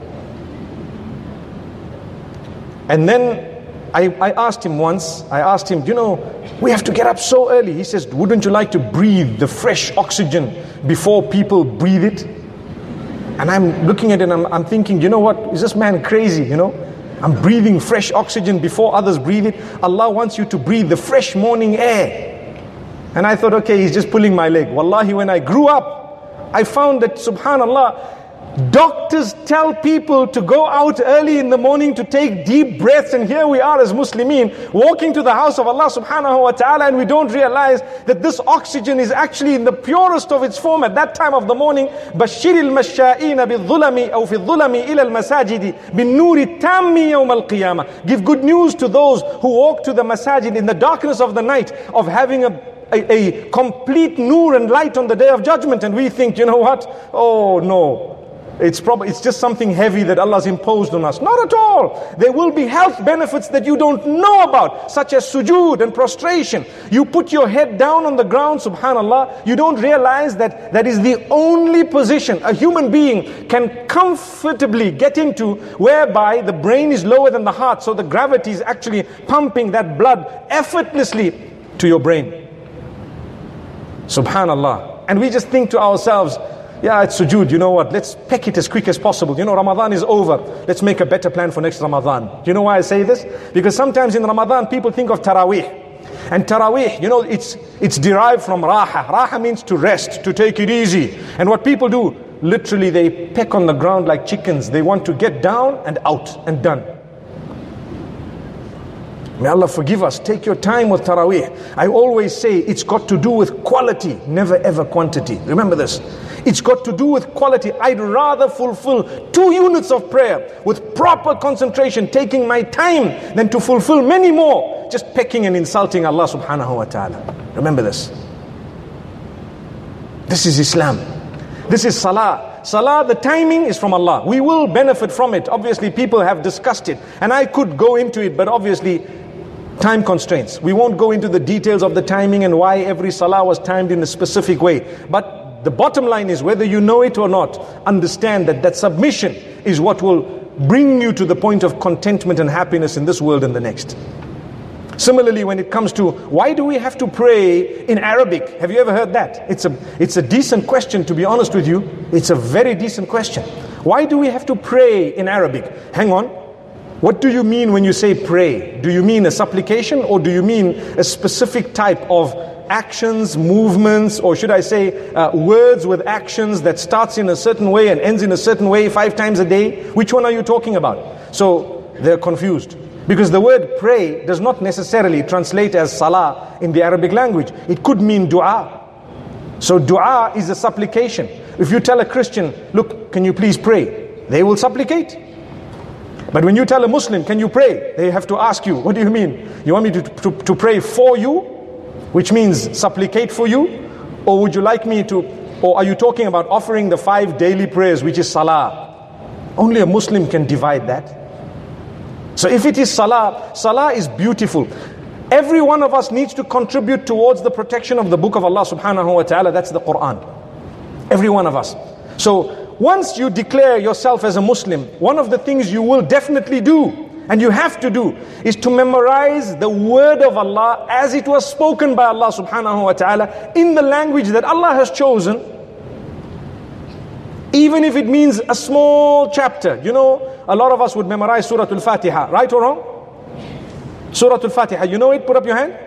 And then I asked him once, we have to get up so early. He says, wouldn't you like to breathe the fresh oxygen before people breathe it? And I'm looking at it and I'm thinking, you know what? Is this man crazy, I'm breathing fresh oxygen before others breathe it. Allah wants you to breathe the fresh morning air. And I thought, okay, he's just pulling my leg. Wallahi, when I grew up, I found that, subhanallah, doctors tell people to go out early in the morning to take deep breaths, and here we are as Muslimin walking to the house of Allah subhanahu wa ta'ala, and we don't realize that this oxygen is actually in the purest of its form at that time of the morning. بَشِّرِ الْمَشَّائِينَ بِالظُّلَمِ أَوْ فِي الظُّلَمِ إِلَى الْمَسَاجِدِ بِالنُّورِ التَّامِّ يَوْمَ الْقِيَامَةِ. Give good news to those who walk to the masajid in the darkness of the night of having a complete nur and light on the Day of Judgment. And we think, you know what? Oh no. It's just something heavy that Allah's imposed on us. Not at all. There will be health benefits that you don't know about, such as sujood and prostration. You put your head down on the ground, subhanallah, you don't realize that that is the only position a human being can comfortably get into, whereby the brain is lower than the heart, so the gravity is actually pumping that blood effortlessly to your brain. Subhanallah. And we just think to ourselves, yeah, it's sujood, you know what, let's peck it as quick as possible. You know, Ramadan is over, let's make a better plan for next Ramadan. Do you know why I say this? Because sometimes in Ramadan people think of Taraweeh. And Taraweeh, you know, it's derived from Raha. Raha means to rest, to take it easy. And what people do, literally they peck on the ground like chickens. They want to get down and out and done. May Allah forgive us. Take your time with Taraweeh. I always say it's got to do with quality, never ever quantity. Remember this. It's got to do with quality. I'd rather fulfill 2 units of prayer with proper concentration, taking my time, than to fulfill many more just pecking and insulting Allah subhanahu wa ta'ala. Remember this. This is Islam. This is Salah. Salah, the timing is from Allah. We will benefit from it. Obviously, people have discussed it. And I could go into it, but obviously, time constraints. We won't go into the details of the timing and why every Salah was timed in a specific way. But the bottom line is, whether you know it or not, understand that that submission is what will bring you to the point of contentment and happiness in this world and the next. Similarly, when it comes to why do we have to pray in Arabic? Have you ever heard that? It's a decent question, to be honest with you. It's a very decent question. Why do we have to pray in Arabic? Hang on. What do you mean when you say pray? Do you mean a supplication, or do you mean a specific type of actions, movements, or should I say words with actions that starts in a certain way and ends in a certain way 5 times a day? Which one are you talking about? So they're confused. Because the word pray does not necessarily translate as salah in the Arabic language. It could mean dua. So dua is a supplication. If you tell a Christian, look, can you please pray? They will supplicate. But when you tell a Muslim, can you pray? They have to ask you, what do you mean? You want me to pray for you? Which means supplicate for you? Or would you like me to, or are you talking about offering the 5 daily prayers, which is salah? Only a Muslim can divide that. So if it is salah, salah is beautiful. Every one of us needs to contribute towards the protection of the book of Allah subhanahu wa ta'ala. That's the Quran. Every one of us. So once you declare yourself as a Muslim, one of the things you will definitely do, and you have to do, is to memorize the word of Allah as it was spoken by Allah subhanahu wa ta'ala in the language that Allah has chosen. Even if it means a small chapter. You know, a lot of us would memorize Surah Al-Fatiha, right or wrong? Surah Al-Fatiha, you know it? Put up your hand.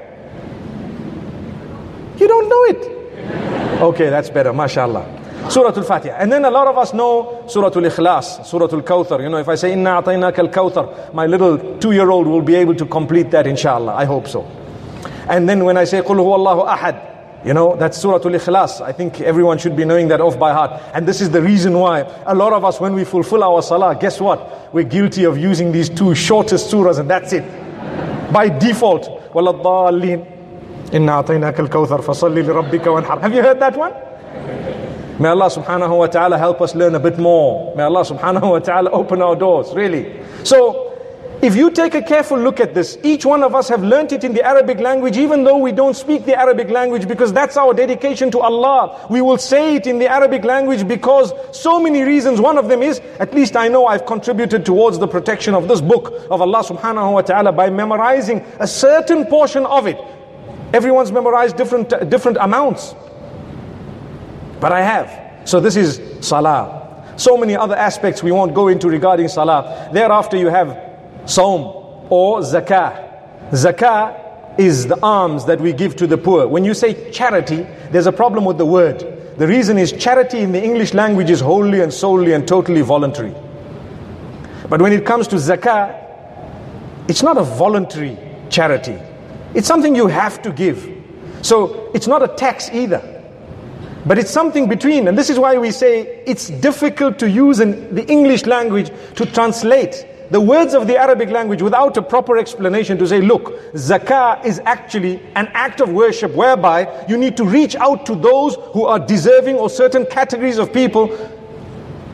You don't know it? Okay, that's better, mashallah. Surah Al-Fatiha. And then a lot of us know Surah Al-Ikhlas, Surah Al-Kawthar. You know, if I say, Inna a'tainaka al-Kawthar, my little 2-year-old will be able to complete that, inshallah. I hope so. And then when I say, Qul huwallahu ahad, you know, that's Surah Al-Ikhlas. I think everyone should be knowing that off by heart. And this is the reason why a lot of us, when we fulfill our salah, guess what? We're guilty of using these 2 shortest surahs, and that's it. By default. وَلَضَّالِّينَ إِنَّا أَعْطَيْنَاكَ الْكَوْثَرَ فَصَلِّ لِرَبِّكَ وَانْحَرْ. Have you heard that one? May Allah subhanahu wa ta'ala help us learn a bit more. May Allah subhanahu wa ta'ala open our doors, really. So, if you take a careful look at this, each one of us have learnt it in the Arabic language, even though we don't speak the Arabic language, because that's our dedication to Allah. We will say it in the Arabic language because so many reasons. One of them is, at least I know I've contributed towards the protection of this book of Allah subhanahu wa ta'ala by memorizing a certain portion of it. Everyone's memorized different amounts. But I have. So this is salah. So many other aspects we won't go into regarding salah. Thereafter you have Saum or zakah. Zakah is the alms that we give to the poor. When you say charity, there's a problem with the word. The reason is charity in the English language is wholly and solely and totally voluntary. But when it comes to zakah, it's not a voluntary charity. It's something you have to give. So it's not a tax either. But it's something between. And this is why we say it's difficult to use in the English language to translate the words of the Arabic language without a proper explanation, to say, look, zakah is actually an act of worship whereby you need to reach out to those who are deserving, or certain categories of people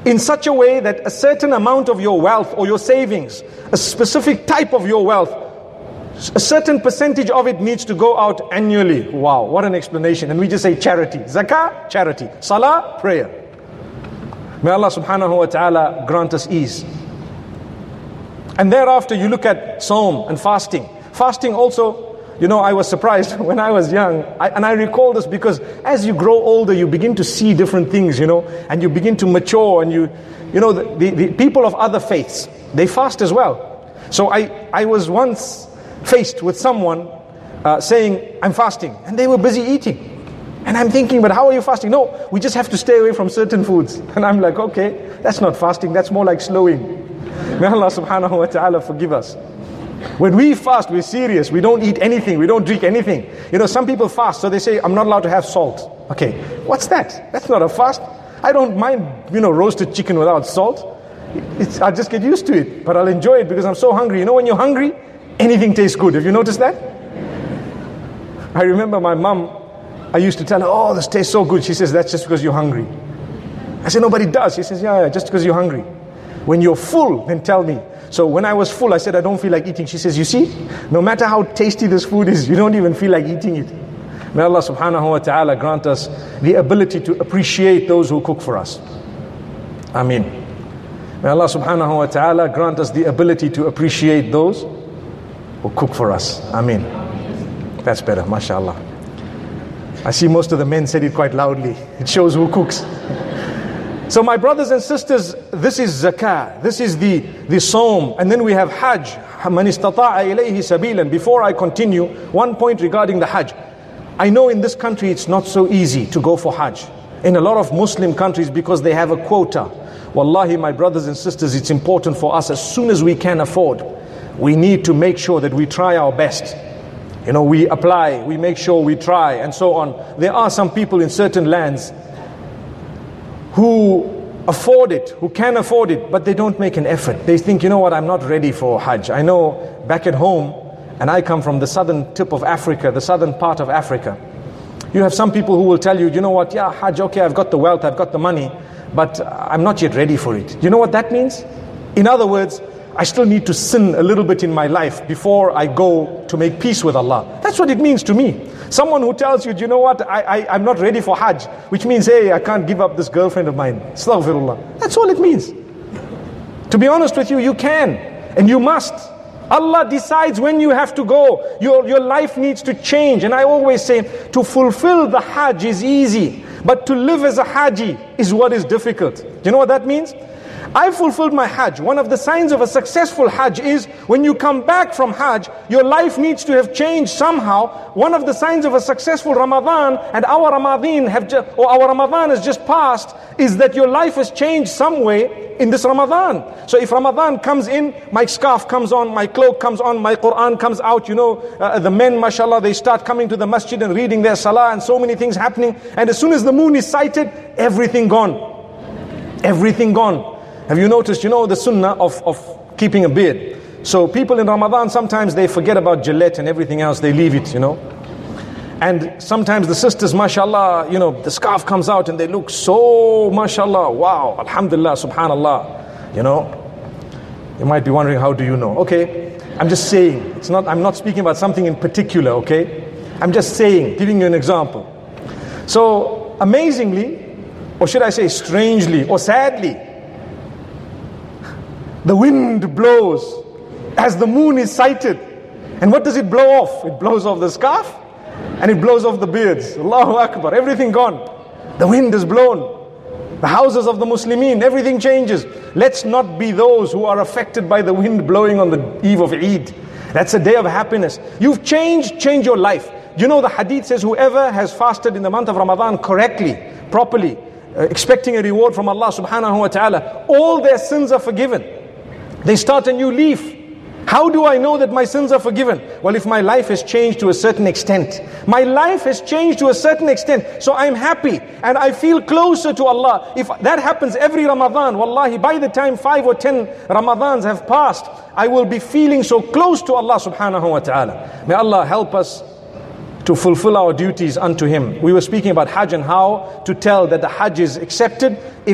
in such a way that a certain amount of your wealth or your savings, a specific type of your wealth, a certain percentage of it needs to go out annually. Wow, what an explanation. And we just say charity. Zakah, charity. Salah, prayer. May Allah subhanahu wa ta'ala grant us ease. And thereafter you look at Sawm and fasting. Fasting also, I was surprised when I was young. And I recall this because as you grow older, you begin to see different things, and you begin to mature. And the people of other faiths, they fast as well. So I was once faced with someone saying, I'm fasting. And they were busy eating. And I'm thinking, but how are you fasting? No, we just have to stay away from certain foods. And I'm like, okay, that's not fasting, that's more like slowing. May Allah subhanahu wa ta'ala forgive us. When we fast, we're serious. We don't eat anything, we don't drink anything. Some people fast, so they say, I'm not allowed to have salt. Okay, what's that? That's not a fast. I don't mind, roasted chicken without salt. I'll just get used to it, but I'll enjoy it because I'm so hungry. When you're hungry, anything tastes good. Have you noticed that? I remember my mom, I used to tell her, oh, this tastes so good. She says, that's just because you're hungry. I said, nobody does. She says, yeah, just because you're hungry. When you're full, then tell me. So when I was full, I said, I don't feel like eating. She says, you see, no matter how tasty this food is, you don't even feel like eating it. May Allah subhanahu wa ta'ala grant us the ability to appreciate those who cook for us. Ameen. May Allah subhanahu wa ta'ala grant us the ability to appreciate those who cook for us. Ameen. That's better, mashallah. I see most of the men said it quite loudly. It shows who cooks. So my brothers and sisters, this is zakah, this is the Sawm, and then we have Hajj. Man istata'a ilayhi sabilan. Before I continue, one point regarding the Hajj. I know in this country it's not so easy to go for Hajj. In a lot of Muslim countries, because they have a quota. Wallahi, my brothers and sisters, it's important for us, as soon as we can afford, we need to make sure that we try our best. We apply, we make sure we try, and so on. There are some people in certain lands who afford it, who can afford it, but they don't make an effort. They think, I'm not ready for Hajj. I know back at home, and I come from the southern tip of Africa, the southern part of Africa. You have some people who will tell you, yeah, Hajj, okay, I've got the wealth, I've got the money, but I'm not yet ready for it. You know what that means? In other words, I still need to sin a little bit in my life before I go to make peace with Allah. That's what it means to me. Someone who tells you, I'm not ready for Hajj, which means, hey, I can't give up this girlfriend of mine. Astaghfirullah. That's all it means. To be honest with you, you can and you must. Allah decides when you have to go. Your life needs to change. And I always say, to fulfill the Hajj is easy, but to live as a Haji is what is difficult. Do you know what that means? I fulfilled my Hajj. One of the signs of a successful Hajj is when you come back from Hajj, your life needs to have changed somehow. One of the signs of a successful Ramadan, and our Ramadan has just passed, is that your life has changed some way in this Ramadan. So if Ramadan comes in, my scarf comes on, my cloak comes on, my Quran comes out, the men, mashallah, they start coming to the masjid and reading their salah, and so many things happening. And as soon as the moon is sighted, everything gone. Everything gone. Have you noticed, the sunnah of keeping a beard? So people in Ramadan, sometimes they forget about Gillette and everything else, they leave it, And sometimes the sisters, mashallah, the scarf comes out and they look so, mashallah, wow, alhamdulillah, subhanallah, You might be wondering, how do you know? Okay, I'm just saying, I'm not speaking about something in particular, okay? I'm just saying, giving you an example. So, amazingly, or should I say strangely, or sadly, the wind blows as the moon is sighted. And what does it blow off? It blows off the scarf and it blows off the beards. Allahu Akbar, everything gone. The wind is blown. The houses of the Muslimin, everything changes. Let's not be those who are affected by the wind blowing on the eve of Eid. That's a day of happiness. You've changed, change your life. The hadith says whoever has fasted in the month of Ramadan correctly, properly, expecting a reward from Allah subhanahu wa ta'ala, all their sins are forgiven. They start a new leaf. How do I know that my sins are forgiven? Well, if my life has changed to a certain extent. My life has changed to a certain extent. So I'm happy and I feel closer to Allah. If that happens every Ramadan, wallahi, by the time 5 or 10 Ramadans have passed, I will be feeling so close to Allah subhanahu wa ta'ala. May Allah help us to fulfill our duties unto Him. We were speaking about Hajj and how to tell that the Hajj is accepted if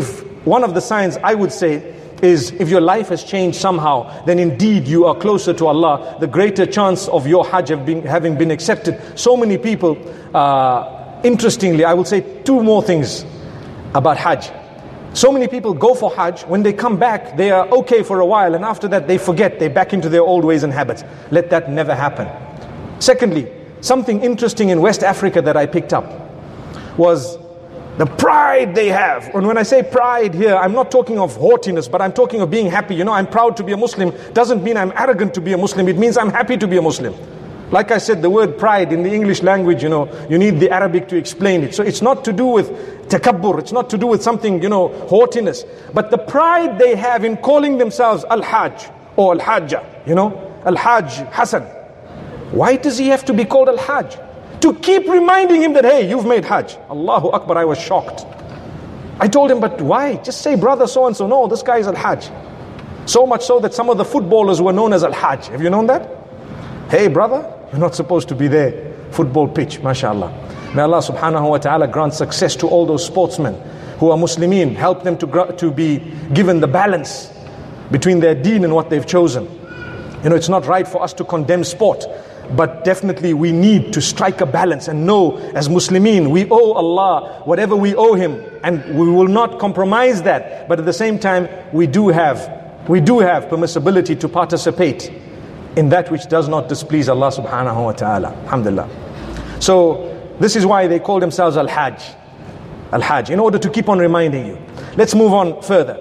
one of the signs I would say is if your life has changed somehow, then indeed you are closer to Allah, the greater chance of your Hajj having been accepted. So many people, interestingly, I will say two more things about Hajj. So many people go for Hajj, when they come back, they are okay for a while, and after that they forget, they're back into their old ways and habits. Let that never happen. Secondly, something interesting in West Africa that I picked up was the pride they have. And when I say pride here, I'm not talking of haughtiness, but I'm talking of being happy. You know, I'm proud to be a Muslim doesn't mean I'm arrogant to be a Muslim. It means I'm happy to be a Muslim. Like I said, the word pride in the English language, you know, you need the Arabic to explain it. So it's not to do with takabbur, it's not to do with something, you know, haughtiness. But the pride they have in calling themselves Al-Hajj or Al-Hajjah, you know, Al-Hajj Hassan. Why does he have to be called Al-Hajj? To keep reminding him that, hey, you've made Hajj. Allahu Akbar, I was shocked. I told him, but why? Just say brother so-and-so. No, this guy is Al-Hajj. So much so that some of the footballers were known as Al-Hajj. Have you known that? Hey brother, you're not supposed to be there. Football pitch, mashallah. May Allah subhanahu wa ta'ala grant success to all those sportsmen who are Muslimin. Help them to be given the balance between their deen and what they've chosen. You know, it's not right for us to condemn sport, but definitely we need to strike a balance and know as Muslimin, we owe Allah whatever we owe Him, and we will not compromise that. But at the same time, we do have permissibility to participate in that which does not displease Allah subhanahu wa ta'ala. Alhamdulillah. So this is why they call themselves Al-Hajj. Al-Hajj, in order to keep on reminding you. Let's move on further.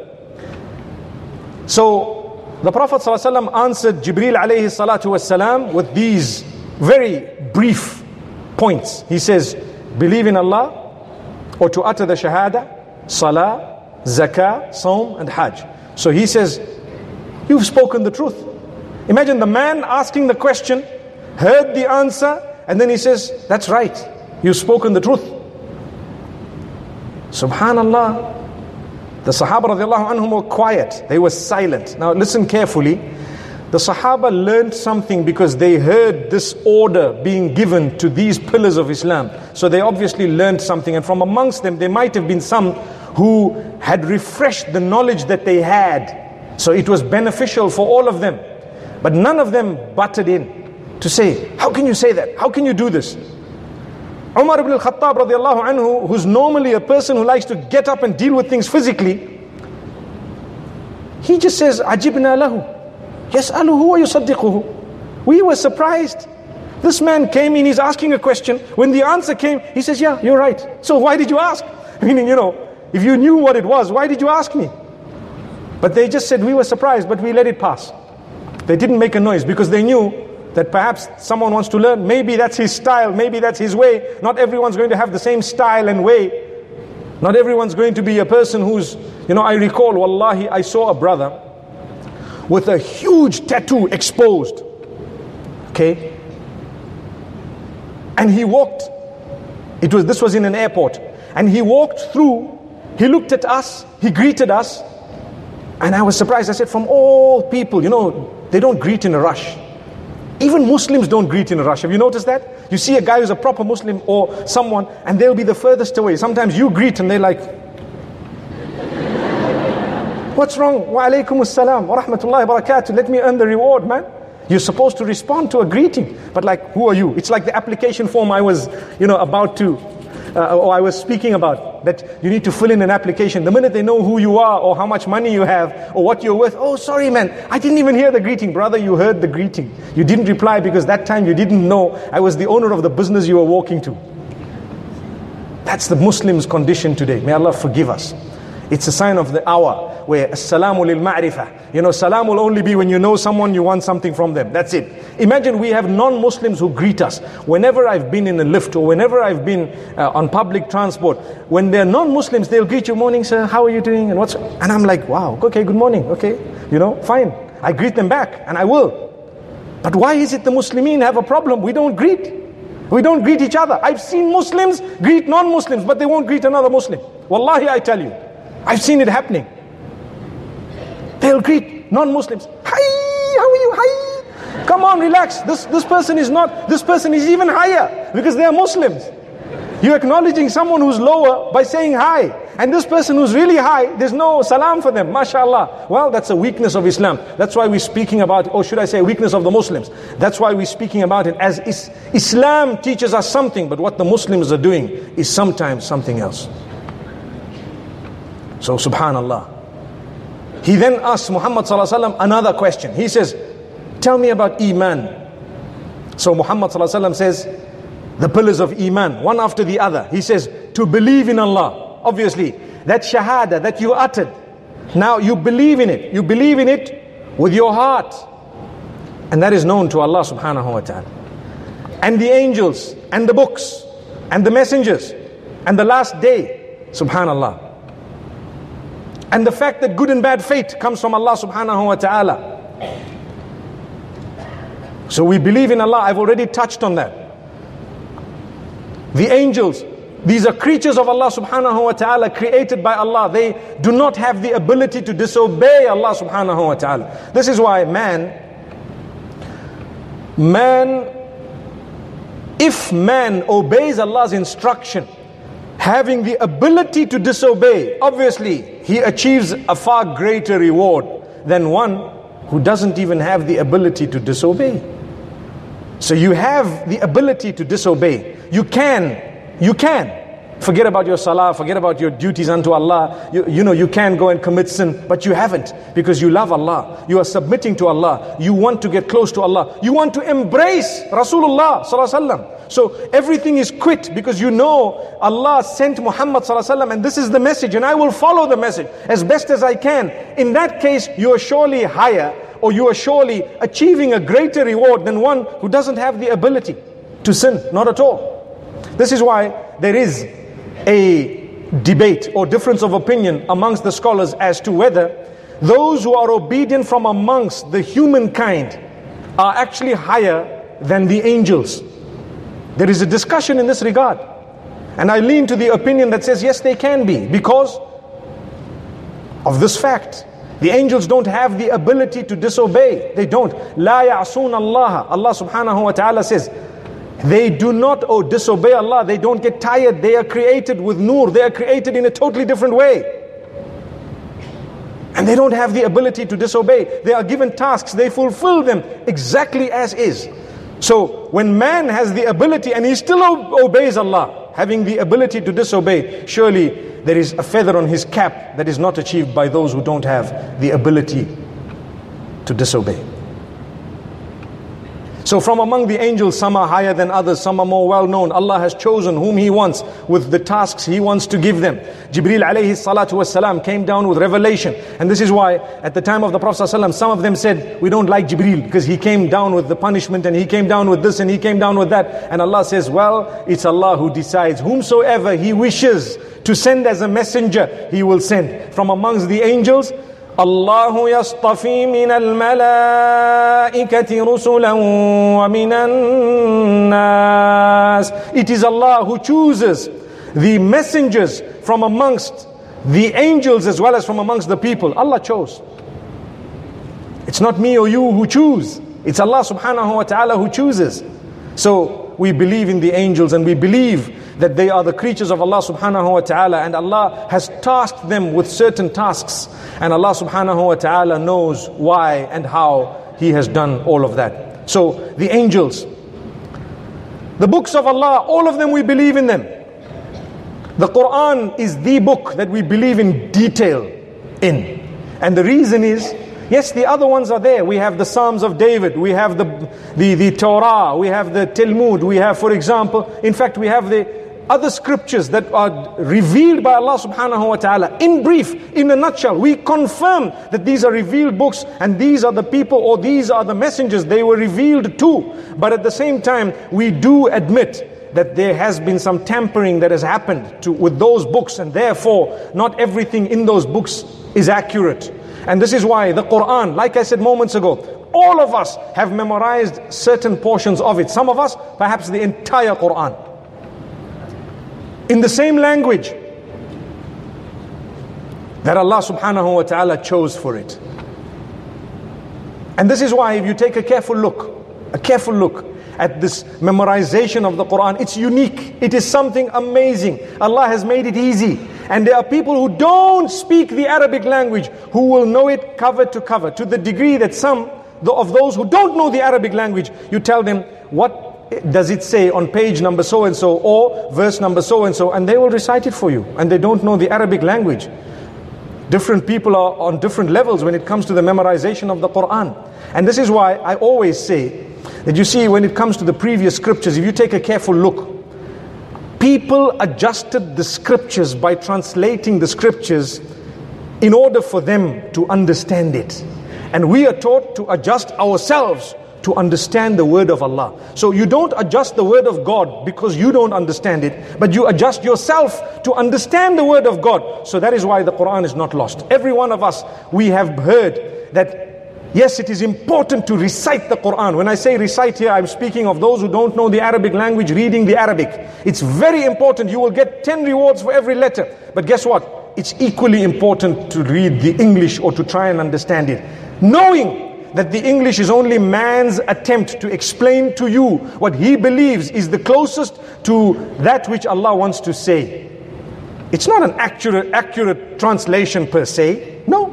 So the Prophet ﷺ answered Jibreel alayhi salatu wasalam with these very brief points. He says, believe in Allah, or to utter the Shahada, Salah, Zakah, Sawm and Hajj. So he says, you've spoken the truth. Imagine the man asking the question, heard the answer, and then he says, that's right, you've spoken the truth. Subhanallah. The Sahaba radiallahu anhum were quiet. They were silent. Now listen carefully. The Sahaba learned something because they heard this order being given to these pillars of Islam. So they obviously learned something. And from amongst them, there might have been some who had refreshed the knowledge that they had. So it was beneficial for all of them. But none of them butted in to say, how can you say that? How can you do this? Umar ibn al-Khattab radiallahu anhu, who's normally a person who likes to get up and deal with things physically, he just says, Ajibna lahu, yas'aluhu wa yusaddiquhu. We were surprised. This man came in, he's asking a question. When the answer came, he says, yeah, you're right. So why did you ask? Meaning, you know, if you knew what it was, why did you ask me? But they just said, we were surprised, but we let it pass. They didn't make a noise because they knew that perhaps someone wants to learn. Maybe that's his style, maybe that's his way. Not everyone's going to have the same style and way. Not everyone's going to be a person who's, you know, I recall, wallahi, I saw a brother with a huge tattoo exposed. Okay? And he walked, this was in an airport. And he walked through, he looked at us, he greeted us. And I was surprised. I said, from all people, you know, they don't greet in a rush. Even Muslims don't greet in a rush. Have you noticed that? You see a guy who's a proper Muslim or someone, and they'll be the furthest away. Sometimes you greet and they're like, what's wrong? Wa alaykum assalam wa rahmatullahi wa barakatuh. Let me earn the reward, man. You're supposed to respond to a greeting. But like, who are you? It's like the application form I was, you know, about to, or I was speaking about, that you need to fill in an application. The minute they know who you are or how much money you have or what you're worth, oh sorry man, I didn't even hear the greeting. Brother, you heard the greeting. You didn't reply because that time you didn't know I was the owner of the business you were walking to. That's the Muslim's condition today. May Allah forgive us. It's a sign of the hour where as-salamu lil ma'rifah. You know, salam will only be when you know someone, you want something from them. That's it. Imagine we have non-Muslims who greet us. Whenever I've been in a lift or whenever I've been on public transport, when they're non-Muslims, they'll greet you, morning sir, how are you doing? And I'm like, wow, okay, good morning, okay. You know, fine. I greet them back and I will. But why is it the Muslimin have a problem? We don't greet. We don't greet each other. I've seen Muslims greet non-Muslims, but they won't greet another Muslim. Wallahi, I tell you. I've seen it happening. They'll greet non-Muslims. Hi, how are you? Hi. Come on, relax. This person is not, this person is even higher because they are Muslims. You're acknowledging someone who's lower by saying hi. And this person who's really high, there's no salam for them, mashallah. Well, that's a weakness of Islam. That's why we're speaking about, or should I say, a weakness of the Muslims. That's why we're speaking about it as Islam teaches us something, but what the Muslims are doing is sometimes something else. So, subhanallah. He then asks Muhammad sallallahu alaihi wasallam another question. He says, tell me about Iman. So Muhammad sallallahu alaihi wasallam says, the pillars of Iman, one after the other. He says, to believe in Allah. Obviously, that shahada that you uttered, now you believe in it. You believe in it with your heart. And that is known to Allah subhanahu wa ta'ala. And the angels, and the books, and the messengers, and the last day, subhanallah. And the fact that good and bad fate comes from Allah subhanahu wa ta'ala. So we believe in Allah. I've already touched on that. The angels, these are creatures of Allah subhanahu wa ta'ala, created by Allah. They do not have the ability to disobey Allah subhanahu wa ta'ala. This is why if man obeys Allah's instruction, having the ability to disobey, obviously he achieves a far greater reward than one who doesn't even have the ability to disobey. So you have the ability to disobey. You can forget about your salah, forget about your duties unto Allah. You can go and commit sin, but you haven't, because you love Allah. You are submitting to Allah. You want to get close to Allah. You want to embrace Rasulullah sallallahu alaihi wasallam. So everything is quit, because you know Allah sent Muhammad sallallahu alaihi wasallam, and this is the message, and I will follow the message as best as I can. In that case, you are surely higher, or you are surely achieving a greater reward than one who doesn't have the ability to sin, not at all. This is why there is a debate or difference of opinion amongst the scholars as to whether those who are obedient from amongst the humankind are actually higher than the angels. There is a discussion in this regard, and I lean to the opinion that says yes, they can be, because of this fact. The angels don't have the ability to disobey. They don't. La ya'soon Allah. Allah subhanahu wa ta'ala says, they do not disobey Allah. They don't get tired. They are created with nur. They are created in a totally different way. And they don't have the ability to disobey. They are given tasks. They fulfill them exactly as is. So when man has the ability and he still obeys Allah, having the ability to disobey, surely there is a feather on his cap that is not achieved by those who don't have the ability to disobey. So from among the angels, some are higher than others, some are more well known. Allah has chosen whom He wants with the tasks He wants to give them. Jibreel alayhi salatu wasalam came down with revelation. And this is why at the time of the Prophet ﷺ, some of them said, we don't like Jibreel because he came down with the punishment, and he came down with this, and he came down with that. And Allah says, well, it's Allah who decides. Whomsoever He wishes to send as a messenger, He will send. From amongst the angels, Allahu yastafi min al-malaikati rusulan wa min an-nas. It is Allah who chooses the messengers from amongst the angels as well as from amongst the people. Allah chose. It's not me or you who choose. It's Allah subhanahu wa ta'ala who chooses. So we believe in the angels, and we believe that they are the creatures of Allah subhanahu wa ta'ala, and Allah has tasked them with certain tasks, and Allah subhanahu wa ta'ala knows why and how He has done all of that. So the angels, the books of Allah, all of them we believe in them. The Quran is the book that we believe in detail in, and the reason is, yes, the other ones are there. We have the Psalms of David, we have the Torah, we have the Talmud, we have, for example, in fact, we have the other scriptures that are revealed by Allah subhanahu wa ta'ala. In brief, in a nutshell, we confirm that these are revealed books, and these are the people, or these are the messengers they were revealed to. But at the same time, we do admit that there has been some tampering that has happened with those books, and therefore not everything in those books is accurate. And this is why the Quran, like I said moments ago, all of us have memorized certain portions of it. Some of us, perhaps the entire Quran, in the same language that Allah subhanahu wa ta'ala chose for it. And this is why, if you take a careful look at this memorization of the Quran, it's unique. It is something amazing. Allah has made it easy. And there are people who don't speak the Arabic language who will know it cover to cover, to the degree that some of those who don't know the Arabic language, you tell them, what does it say on page number so and so, or verse number so and so, and they will recite it for you, and they don't know the Arabic language. Different people are on different levels when it comes to the memorization of the Quran. And this is why I always say that, you see, when it comes to the previous scriptures, if you take a careful look, people adjusted the scriptures by translating the scriptures in order for them to understand it. And we are taught to adjust ourselves to understand the word of Allah. So you don't adjust the word of God because you don't understand it, but you adjust yourself to understand the word of God. So that is why the Quran is not lost. Every one of us, we have heard that, yes, it is important to recite the Quran. When I say recite here, I'm speaking of those who don't know the Arabic language, reading the Arabic. It's very important. You will get 10 rewards for every letter. But guess what? It's equally important to read the English or to try and understand it, knowing that the English is only man's attempt to explain to you what he believes is the closest to that which Allah wants to say. It's not an accurate translation per se. No.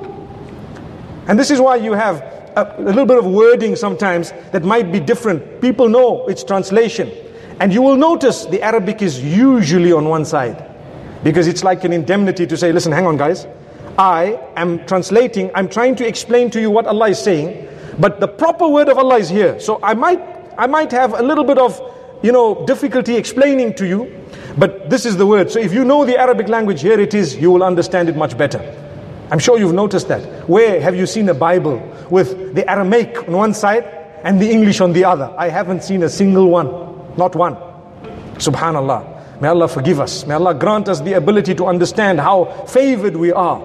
And this is why you have a little bit of wording sometimes that might be different. People know it's translation. And you will notice the Arabic is usually on one side, because it's like an indemnity to say, listen, hang on guys, I am translating, I'm trying to explain to you what Allah is saying, but the proper word of Allah is here. So I might have a little bit of, difficulty explaining to you, but this is the word. So if you know the Arabic language, here it is, you will understand it much better. I'm sure you've noticed that. Where have you seen a Bible with the Aramaic on one side and the English on the other? I haven't seen a single one. Not one. Subhanallah. May Allah forgive us. May Allah grant us the ability to understand how favored we are.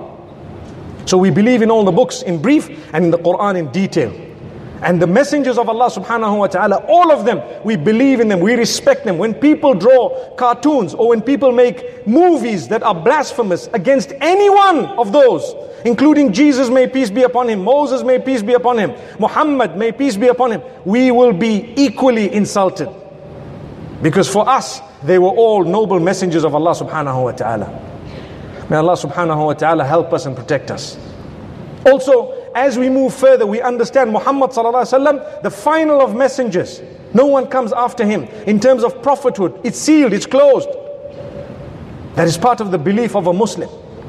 So we believe in all the books in brief and in the Quran in detail. And the messengers of Allah subhanahu wa ta'ala, all of them, we believe in them, we respect them. When people draw cartoons or when people make movies that are blasphemous against any one of those, including Jesus, may peace be upon him, Moses, may peace be upon him, Muhammad, may peace be upon him, we will be equally insulted. Because for us, they were all noble messengers of Allah subhanahu wa ta'ala. May Allah subhanahu wa ta'ala help us and protect us. Also, as we move further, we understand Muhammad sallallahu alaihi wasallam, the final of messengers. No one comes after him. In terms of prophethood, it's sealed, it's closed. That is part of the belief of a Muslim.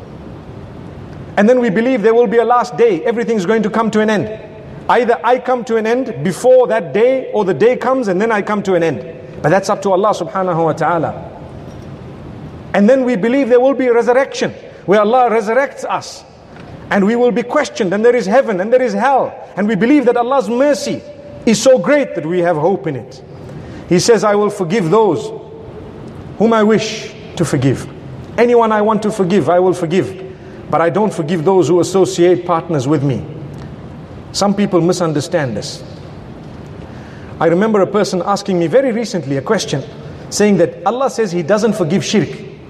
And then we believe there will be a last day. Everything's going to come to an end. Either I come to an end before that day, or the day comes and then I come to an end. But that's up to Allah subhanahu wa ta'ala. And then we believe there will be a resurrection, where Allah resurrects us. And we will be questioned, and there is heaven and there is hell. And we believe that Allah's mercy is so great that we have hope in it. He says, I will forgive those whom I wish to forgive. Anyone I want to forgive, I will forgive. But I don't forgive those who associate partners with me. Some people misunderstand this. I remember a person asking me very recently a question, saying that Allah says He doesn't forgive shirk.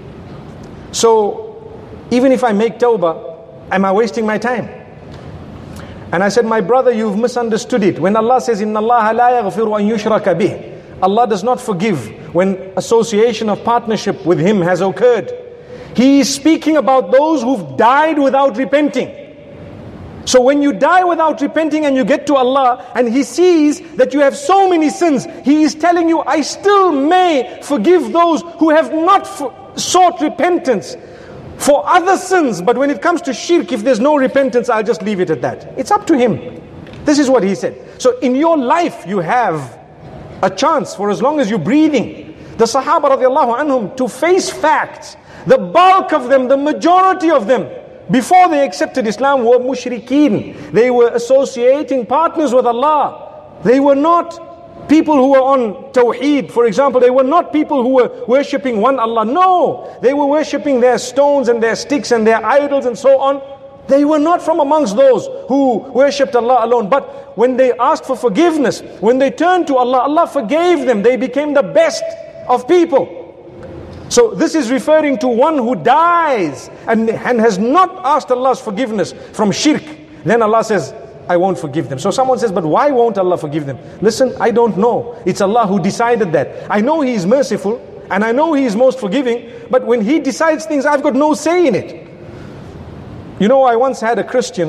So, even if I make tawbah, am I wasting my time? And I said, my brother, you've misunderstood it. When Allah says, Inna Allah la yaghfiru an yushraka bih, Allah does not forgive when association of partnership with Him has occurred. He is speaking about those who've died without repenting. So when you die without repenting and you get to Allah and He sees that you have so many sins, He is telling you, I still may forgive those who have not sought repentance for other sins. But when it comes to shirk, if there's no repentance, I'll just leave it at that. It's up to Him. This is what He said. So in your life, you have a chance for as long as you're breathing. The Sahaba radiallahu anhum, to face facts, the bulk of them, the majority of them, before they accepted Islam, were mushrikeen. They were associating partners with Allah. They were not people who were on Tawheed. For example, they were not people who were worshipping one Allah. No, they were worshipping their stones and their sticks and their idols and so on. They were not from amongst those who worshipped Allah alone. But when they asked for forgiveness, when they turned to Allah, Allah forgave them. They became the best of people. So this is referring to one who dies and has not asked Allah's forgiveness from shirk. Then Allah says, I won't forgive them. So someone says, but why won't Allah forgive them? Listen, I don't know. It's Allah who decided that. I know He is merciful And I know He is most forgiving, but when He decides things, I've got no say in it. You know, I once had a Christian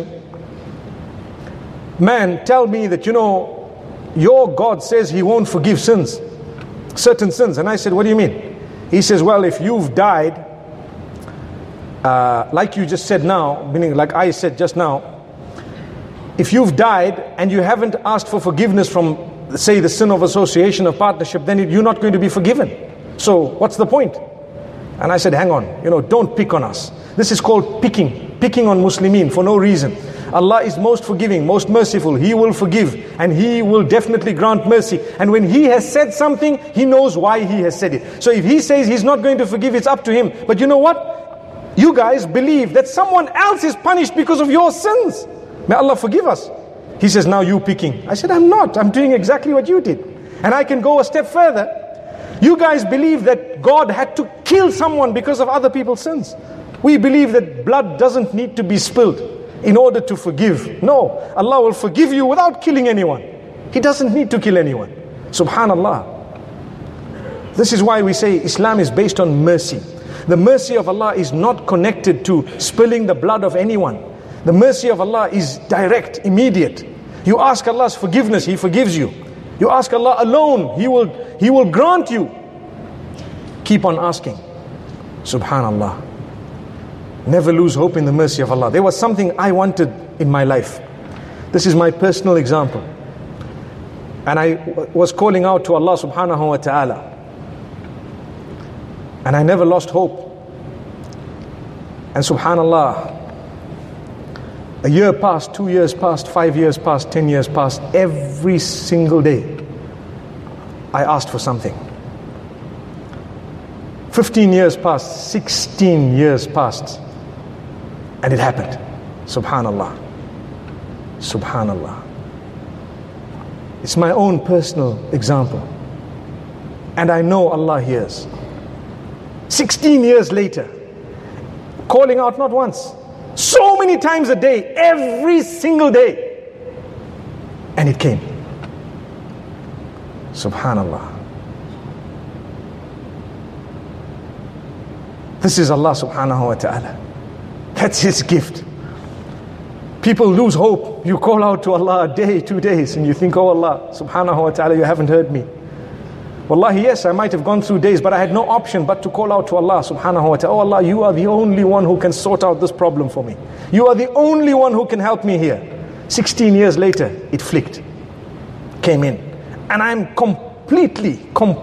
man tell me that, your God says He won't forgive sins, certain sins. And I said, what do you mean? He says, well, if you've died, like you just said now, meaning like I said just now, if you've died and you haven't asked for forgiveness from, say, the sin of association, of partnership, then you're not going to be forgiven. So what's the point? And I said, hang on, don't pick on us. This is called picking on Muslimin for no reason. Allah is most forgiving, most merciful. He will forgive and He will definitely grant mercy. And when He has said something, He knows why He has said it. So if He says He's not going to forgive, it's up to Him. But you know what? You guys believe that someone else is punished because of your sins. May Allah forgive us. He says, now you picking. I said, I'm not. I'm doing exactly what you did. And I can go a step further. You guys believe that God had to kill someone because of other people's sins. We believe that blood doesn't need to be spilled in order to forgive. No, Allah will forgive you without killing anyone. He doesn't need to kill anyone. Subhanallah. This is why we say Islam is based on mercy. The mercy of Allah is not connected to spilling the blood of anyone. The mercy of Allah is direct, immediate. You ask Allah's forgiveness, He forgives you. You ask Allah alone, He will grant you. Keep on asking. Subhanallah. Never lose hope in the mercy of Allah. There was something I wanted in my life. This is my personal example. And I was calling out to Allah subhanahu wa ta'ala. And I never lost hope. And subhanallah, a year passed, 2 years passed, 5 years passed, 10 years passed. Every single day, I asked for something. 15 years passed, 16 years passed. And it happened. Subhanallah. Subhanallah. It's my own personal example. And I know Allah hears. 16 years later, calling out not once, so many times a day, every single day. And it came. Subhanallah. This is Allah subhanahu wa ta'ala. That's His gift. People lose hope. You call out to Allah a day, 2 days, and you think, oh Allah subhanahu wa ta'ala, you haven't heard me. Wallahi, yes, I might have gone through days, but I had no option but to call out to Allah subhanahu wa ta'ala. Oh Allah, you are the only one who can sort out this problem for me. You are the only one who can help me here. 16 years later, it flicked. Came in. And I'm completely,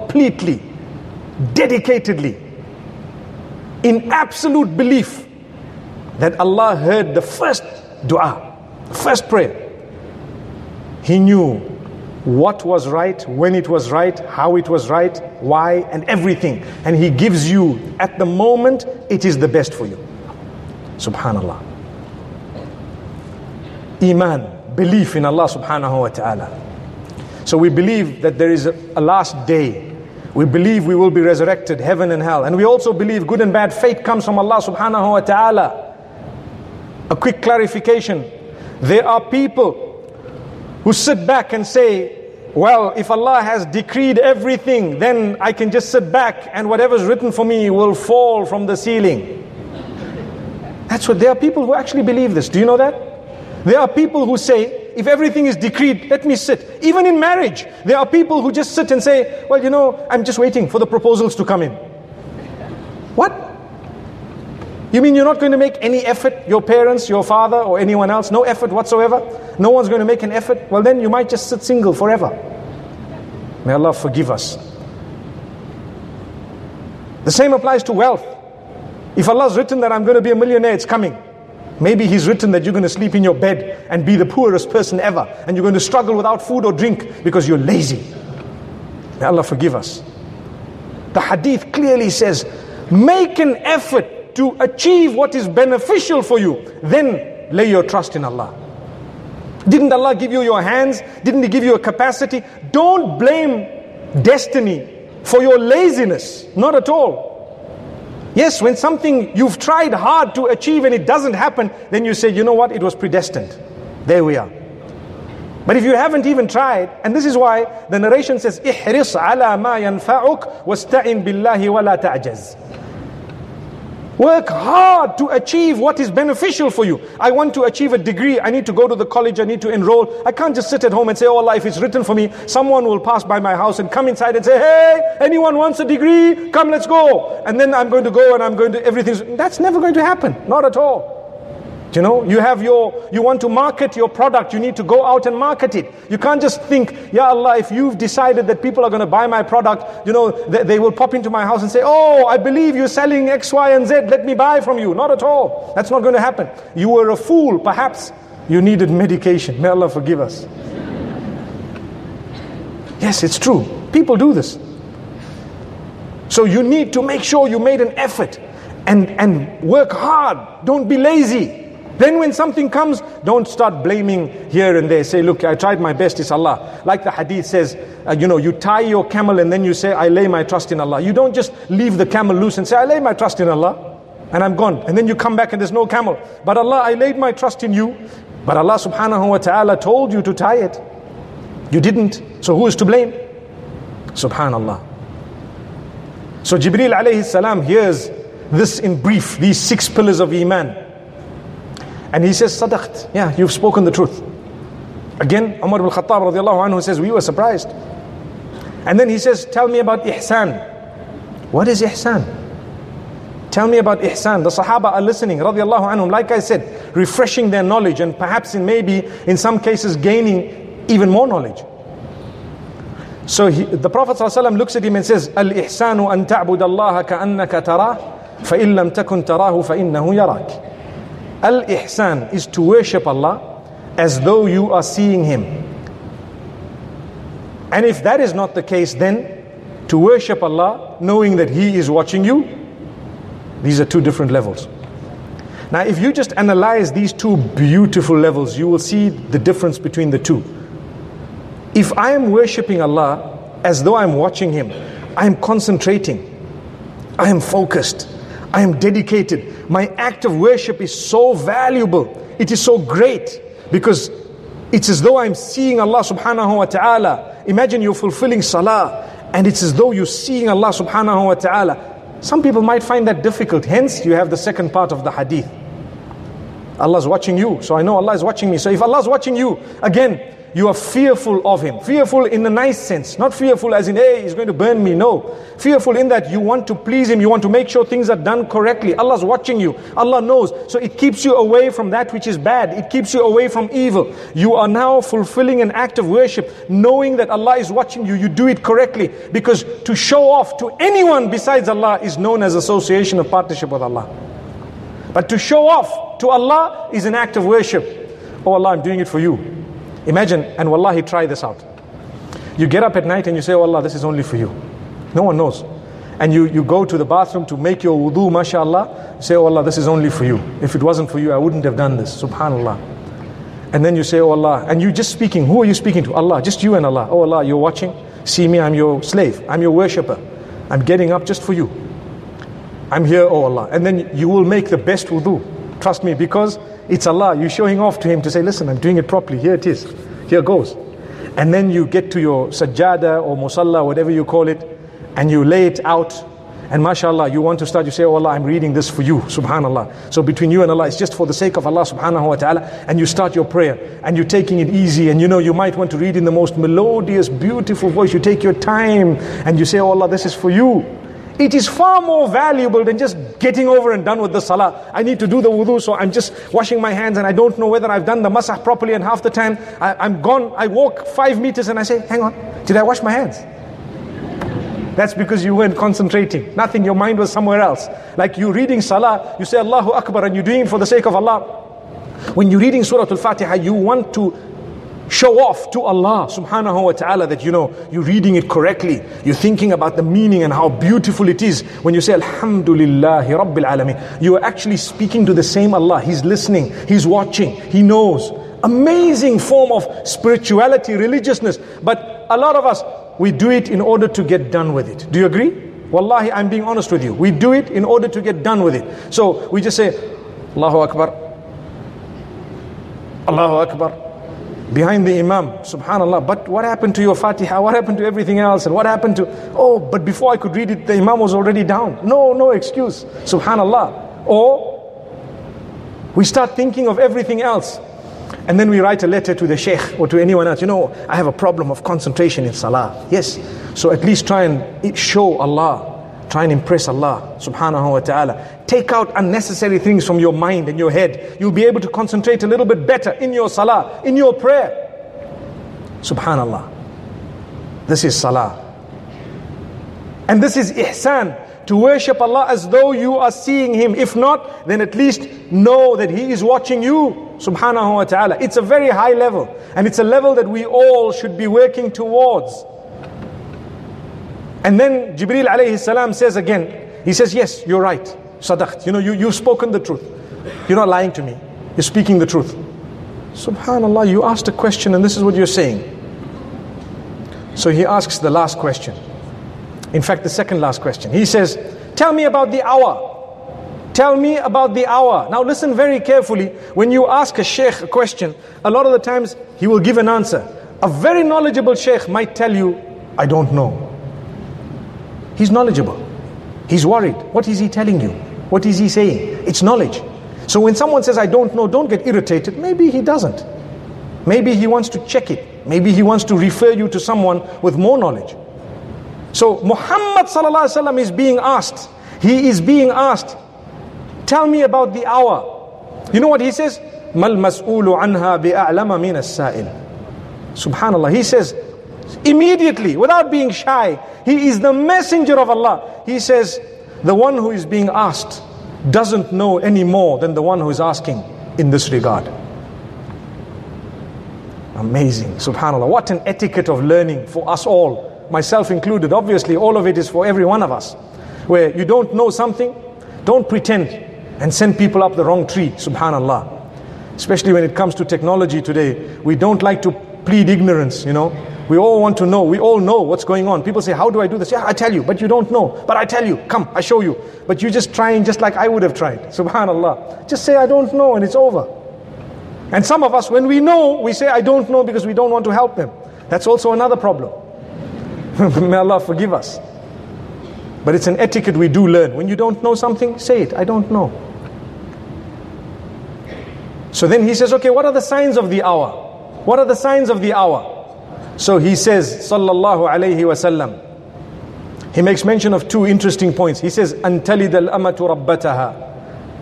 dedicatedly, in absolute belief that Allah heard the first dua, first prayer. He knew what was right, when it was right, how it was right, why, and everything. And He gives you, at the moment, it is the best for you. Subhanallah. Iman, belief in Allah subhanahu wa ta'ala. So we believe that there is a last day. We believe we will be resurrected, heaven and hell. And we also believe good and bad fate comes from Allah subhanahu wa ta'ala. A quick clarification. There are people who sit back and say, well, if Allah has decreed everything, then I can just sit back and whatever's written for me will fall from the ceiling. There are people who actually believe this. Do you know that? There are people who say, if everything is decreed, let me sit. Even in marriage, there are people who just sit and say, well, I'm just waiting for the proposals to come in. What? You mean you're not going to make any effort? Your parents, your father, or anyone else? No effort whatsoever? No one's going to make an effort? Well, then you might just sit single forever. May Allah forgive us. The same applies to wealth. If Allah's written that I'm going to be a millionaire, it's coming. Maybe He's written that you're going to sleep in your bed and be the poorest person ever, and you're going to struggle without food or drink because you're lazy. May Allah forgive us. The hadith clearly says, make an effort to achieve what is beneficial for you, then lay your trust in Allah. Didn't Allah give you your hands? Didn't He give you a capacity? Don't blame destiny for your laziness. Not at all. Yes, when something you've tried hard to achieve and it doesn't happen, then you say, you know what, it was predestined. There we are. But if you haven't even tried, and this is why the narration says, احرص على ما ينفعك واستعن بالله ولا تعجز. Work hard to achieve what is beneficial for you. I want to achieve a degree. I need to go to the college. I need to enroll. I can't just sit at home and say, oh Allah, if it's written for me, someone will pass by my house and come inside and say, hey, anyone wants a degree? Come, let's go. And then I'm going to go and I'm going to everything. That's never going to happen. Not at all. You know, you want to market your product, you need to go out and market it. You can't just think, Ya Allah, if you've decided that people are going to buy my product, you know, they will pop into my house and say, oh, I believe you're selling X, Y, and Z, let me buy from you. Not at all. That's not going to happen. You were a fool, perhaps you needed medication. May Allah forgive us. Yes, it's true. People do this. So you need to make sure you made an effort and work hard. Don't be lazy. Then when something comes, don't start blaming here and there. Say, look, I tried my best, it's Allah. Like the hadith says, you tie your camel and then you say, I lay my trust in Allah. You don't just leave the camel loose and say, I lay my trust in Allah and I'm gone. And then you come back and there's no camel. But Allah, I laid my trust in you. But Allah subhanahu wa ta'ala told you to tie it. You didn't. So who is to blame? Subhanallah. So Jibreel alayhi salam hears this in brief, these 6 pillars of Iman. And he says, Sadaqt, yeah, you've spoken the truth. Again, Umar ibn Khattab radiallahu anhu says, we were surprised. And then he says, tell me about ihsan. What is ihsan? Tell me about ihsan. The Sahaba are listening, radiallahu anhum, like I said, refreshing their knowledge and perhaps in some cases gaining even more knowledge. So the Prophet ﷺ looks at him and says, Al-ihsanu an ta'bud Allah ka'annaka tarah, fa'in lam takun tarahu fa'innahu yarak. Al-ihsan is to worship Allah as though you are seeing Him. And if that is not the case, then to worship Allah knowing that He is watching you, these are 2 different levels. Now if you just analyze these 2 beautiful levels, you will see the difference between the 2. If I am worshipping Allah as though I'm watching Him, I am concentrating, I am focused, I am dedicated. My act of worship is so valuable. It is so great because it's as though I'm seeing Allah subhanahu wa ta'ala. Imagine you're fulfilling salah and it's as though you're seeing Allah subhanahu wa ta'ala. Some people might find that difficult. Hence you have the second part of the hadith. Allah's watching you. So I know Allah is watching me. So if Allah is watching you, again, you are fearful of Him. Fearful in a nice sense. Not fearful as in, hey, He's going to burn me. No. Fearful in that you want to please Him. You want to make sure things are done correctly. Allah's watching you. Allah knows. So it keeps you away from that which is bad. It keeps you away from evil. You are now fulfilling an act of worship, knowing that Allah is watching you. You do it correctly. Because to show off to anyone besides Allah is known as association of partnership with Allah. But to show off to Allah is an act of worship. Oh Allah, I'm doing it for you. Imagine, and wallahi, try this out. You get up at night and you say, oh Allah, this is only for you. No one knows. And you go to the bathroom to make your wudu, mashallah. You say, oh Allah, this is only for you. If it wasn't for you, I wouldn't have done this. Subhanallah. And then you say, oh Allah, and you just speaking. Who are you speaking to? Allah, just you and Allah. Oh Allah, you're watching. See me, I'm your slave. I'm your worshipper. I'm getting up just for you. I'm here, oh Allah. And then you will make the best wudu. Trust me, because it's Allah. You're showing off to Him to say, listen, I'm doing it properly. Here it is. Here goes. And then you get to your sajjada or musalla, whatever you call it, and you lay it out. And mashallah, you want to start, you say, oh Allah, I'm reading this for you, subhanallah. So between you and Allah, it's just for the sake of Allah subhanahu wa ta'ala. And you start your prayer and you're taking it easy. And you might want to read in the most melodious, beautiful voice. You take your time and you say, oh Allah, this is for you. It is far more valuable than just getting over and done with the salah. I need to do the wudu, so I'm just washing my hands and I don't know whether I've done the masah properly, and half the time I'm gone. I walk 5 meters and I say, hang on, did I wash my hands? That's because you weren't concentrating. Nothing, your mind was somewhere else. Like you reading salah, you say Allahu Akbar and you're doing it for the sake of Allah. When you're reading Surah Al-Fatiha, you want to show off to Allah subhanahu wa ta'ala that you're reading it correctly. You're thinking about the meaning and how beautiful it is. When you say Alhamdulillahi Rabbil Alameen, you are actually speaking to the same Allah. He's listening, He's watching, He knows. Amazing form of spirituality, religiousness. But a lot of us, we do it in order to get done with it. Do you agree? Wallahi, I'm being honest with you. We do it in order to get done with it. So we just say Allahu Akbar, Allahu Akbar, behind the Imam, subhanallah, but what happened to your Fatiha? What happened to everything else? And what happened to, oh, but before I could read it, the Imam was already down. No excuse, subhanallah. Or we start thinking of everything else. And then we write a letter to the Sheikh or to anyone else. I have a problem of concentration in Salah. Yes, so at least try and show Allah. Try and impress Allah subhanahu wa ta'ala. Take out unnecessary things from your mind and your head. You'll be able to concentrate a little bit better in your Salah, in your prayer. Subhanallah. This is Salah. And this is ihsan. To worship Allah as though you are seeing Him. If not, then at least know that He is watching you, subhanahu wa ta'ala. It's a very high level. And it's a level that we all should be working towards. And then Jibreel alayhi salam says again, he says, yes, you're right. Sadaqt. You've spoken the truth. You're not lying to me. You're speaking the truth. Subhanallah, you asked a question and this is what you're saying. So he asks the last question. In fact, the second last question. He says, tell me about the hour. Tell me about the hour. Now listen very carefully. When you ask a sheikh a question, a lot of the times he will give an answer. A very knowledgeable sheikh might tell you, I don't know. He's knowledgeable. He's worried. What is he telling you? What is he saying? It's knowledge. So when someone says, I don't know, don't get irritated. Maybe he doesn't. Maybe he wants to check it. Maybe he wants to refer you to someone with more knowledge. So Muhammad sallallahu alaihi wasallam is being asked. He is being asked, tell me about the hour. You know what he says? Mal mas'ulu anha bi'a'lama min as-sa'il. Subhanallah. He says, immediately, without being shy, he is the messenger of Allah. He says, the one who is being asked doesn't know any more than the one who is asking in this regard. Amazing. Subhanallah. What an etiquette of learning for us all. Myself included. Obviously, all of it is for every one of us. Where you don't know something, don't pretend and send people up the wrong tree. Subhanallah. Especially when it comes to technology today. We don't like to plead ignorance, We all want to know. We all know what's going on. People say, how do I do this? Yeah, I tell you, but you don't know. But I tell you, come, I show you. But you're just trying just like I would have tried. Subhanallah. Just say, I don't know, and it's over. And some of us, when we know, we say, I don't know because we don't want to help them. That's also another problem. May Allah forgive us. But it's an etiquette we do learn. When you don't know something, say it, I don't know. So then he says, okay, what are the signs of the hour? What are the signs of the hour? So he says, sallallahu alayhi wasallam, he makes mention of two interesting points. He says, أَنْتَلِدَ الْأَمَةُ رَبَّتَهَا.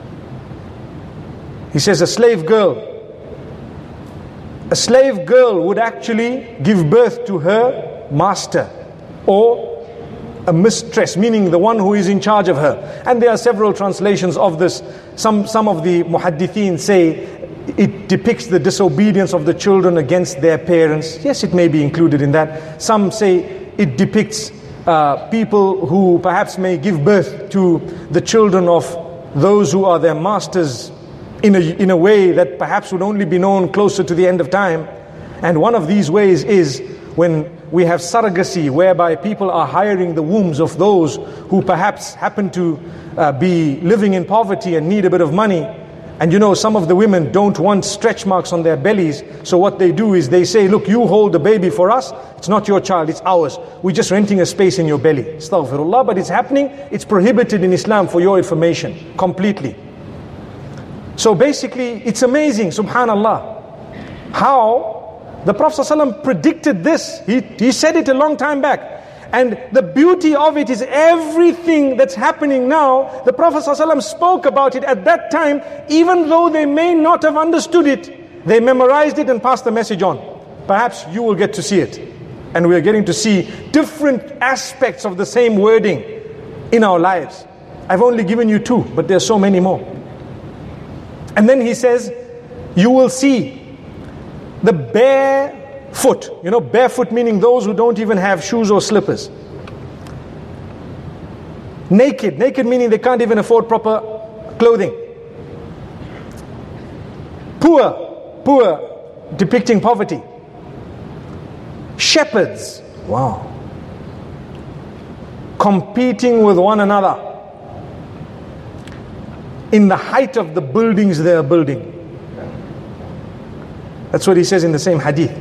He says a slave girl would actually give birth to her master or a mistress, meaning the one who is in charge of her. And there are several translations of this. Some of the muhaddithin say it depicts the disobedience of the children against their parents. Yes, it may be included in that. Some say it depicts people who perhaps may give birth to the children of those who are their masters in a way that perhaps would only be known closer to the end of time. And one of these ways is when we have surrogacy, whereby people are hiring the wombs of those who perhaps happen to be living in poverty and need a bit of money. And some of the women don't want stretch marks on their bellies. So what they do is they say, look, you hold the baby for us. It's not your child, it's ours. We're just renting a space in your belly. Astaghfirullah. But it's happening. It's prohibited in Islam, for your information, completely. So basically, it's amazing, subhanallah, how the Prophet ﷺ predicted this. He said it a long time back. And the beauty of it is everything that's happening now, the Prophet ﷺ spoke about it at that time, even though they may not have understood it. They memorized it and passed the message on. Perhaps you will get to see it. And we are getting to see different aspects of the same wording in our lives. I've only given you two, but there's so many more. And then he says, you will see the barefoot. Barefoot meaning those who don't even have shoes or slippers. Naked meaning they can't even afford proper clothing. Poor, depicting poverty. Shepherds, wow, competing with one another in the height of the buildings they are building. That's what he says in the same hadith.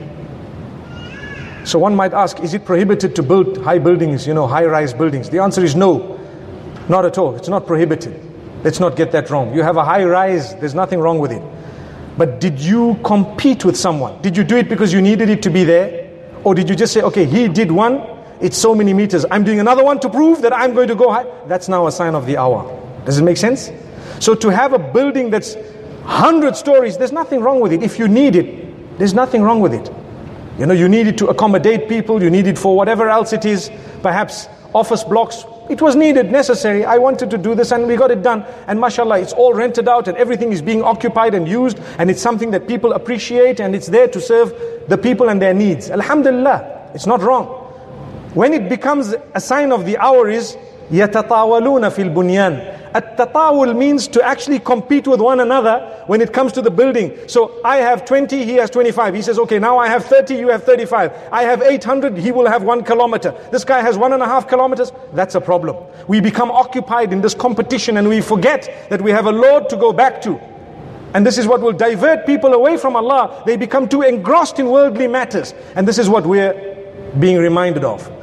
So one might ask, is it prohibited to build high buildings, high-rise buildings? The answer is no, not at all. It's not prohibited. Let's not get that wrong. You have a high-rise, there's nothing wrong with it. But did you compete with someone? Did you do it because you needed it to be there? Or did you just say, okay, he did one, it's so many meters, I'm doing another one to prove that I'm going to go high? That's now a sign of the hour. Does it make sense? So to have a building that's 100 stories, there's nothing wrong with it. If you need it, there's nothing wrong with it. You need it to accommodate people, you need it for whatever else it is, perhaps office blocks. It was needed, necessary. I wanted to do this and we got it done. And mashallah, it's all rented out and everything is being occupied and used, and it's something that people appreciate and it's there to serve the people and their needs. Alhamdulillah, it's not wrong. When it becomes a sign of the hour is يَتَطَاوَلُونَ فِي الْبُنْيَانِ. At-tatawul means to actually compete with one another when it comes to the building. So I have 20, he has 25. He says, okay, now I have 30, you have 35. I have 800, he will have 1 kilometer. This guy has 1.5 kilometers. That's a problem. We become occupied in this competition and we forget that we have a Lord to go back to. And this is what will divert people away from Allah. They become too engrossed in worldly matters. And this is what we're being reminded of.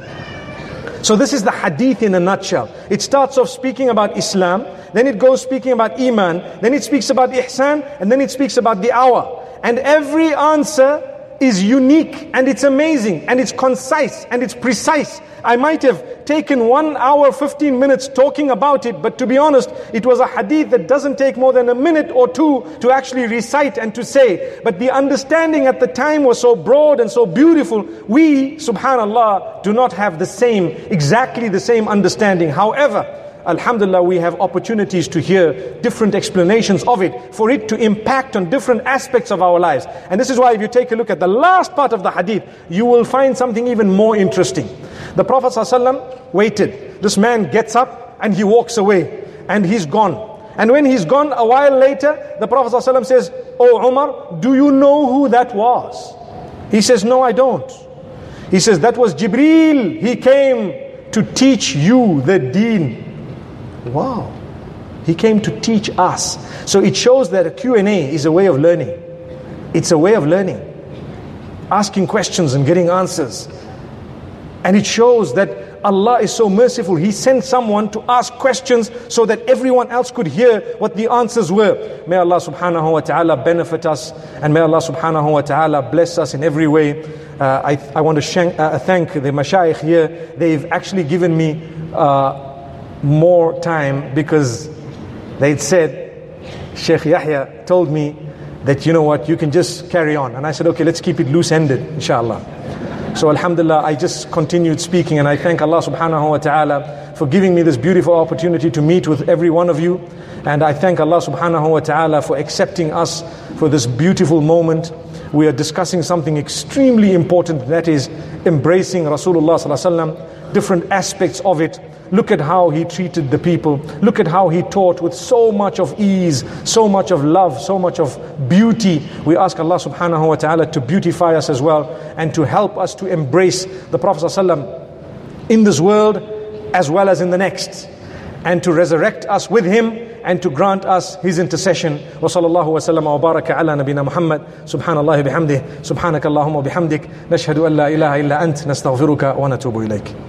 So this is the hadith in a nutshell. It starts off speaking about Islam, then it goes speaking about Iman, then it speaks about Ihsan, and then it speaks about the hour. And every answer is unique, and it's amazing, and it's concise, and it's precise. I might have taken 1 hour, 15 minutes talking about it, but to be honest, it was a hadith that doesn't take more than a minute or two to actually recite and to say. But the understanding at the time was so broad and so beautiful. We, subhanallah, do not have exactly the same understanding. However, alhamdulillah, we have opportunities to hear different explanations of it, for it to impact on different aspects of our lives. And this is why if you take a look at the last part of the hadith, you will find something even more interesting. The Prophet ﷺ waited. This man gets up and he walks away and he's gone. And when he's gone, a while later, the Prophet ﷺ says, "Oh Umar, do you know who that was?" He says, "No, I don't." He says, "That was Jibreel. He came to teach you the deen." Wow. He came to teach us. So it shows that a Q&A is a way of learning. It's a way of learning. Asking questions and getting answers. And it shows that Allah is so merciful. He sent someone to ask questions so that everyone else could hear what the answers were. May Allah subhanahu wa ta'ala benefit us, and may Allah subhanahu wa ta'ala bless us in every way. I want to thank the mashayikh here. They've actually given me more time, because they'd said, Sheikh Yahya told me that, you know what, you can just carry on. And I said, okay, let's keep it loose-ended, inshallah. So alhamdulillah, I just continued speaking, and I thank Allah subhanahu wa ta'ala for giving me this beautiful opportunity to meet with every one of you. And I thank Allah subhanahu wa ta'ala for accepting us for this beautiful moment. We are discussing something extremely important, that is embracing Rasulullah sallallahu alaihi wasallam, different aspects of it. Look at how he treated the people. Look at how he taught with so much of ease, so much of love, so much of beauty. We ask Allah subhanahu wa ta'ala to beautify us as well, and to help us to embrace the Prophet ﷺ in this world as well as in the next, and to resurrect us with him, and to grant us his intercession. Wa sallallahu wa sallam wa baraka ala nabina Muhammad. Subhanallahi bihamdih. Subhanakallahumma bihamdik. Nashhadu an la ilaha illa ant. Nastaghfiruka wa natubu ilayk.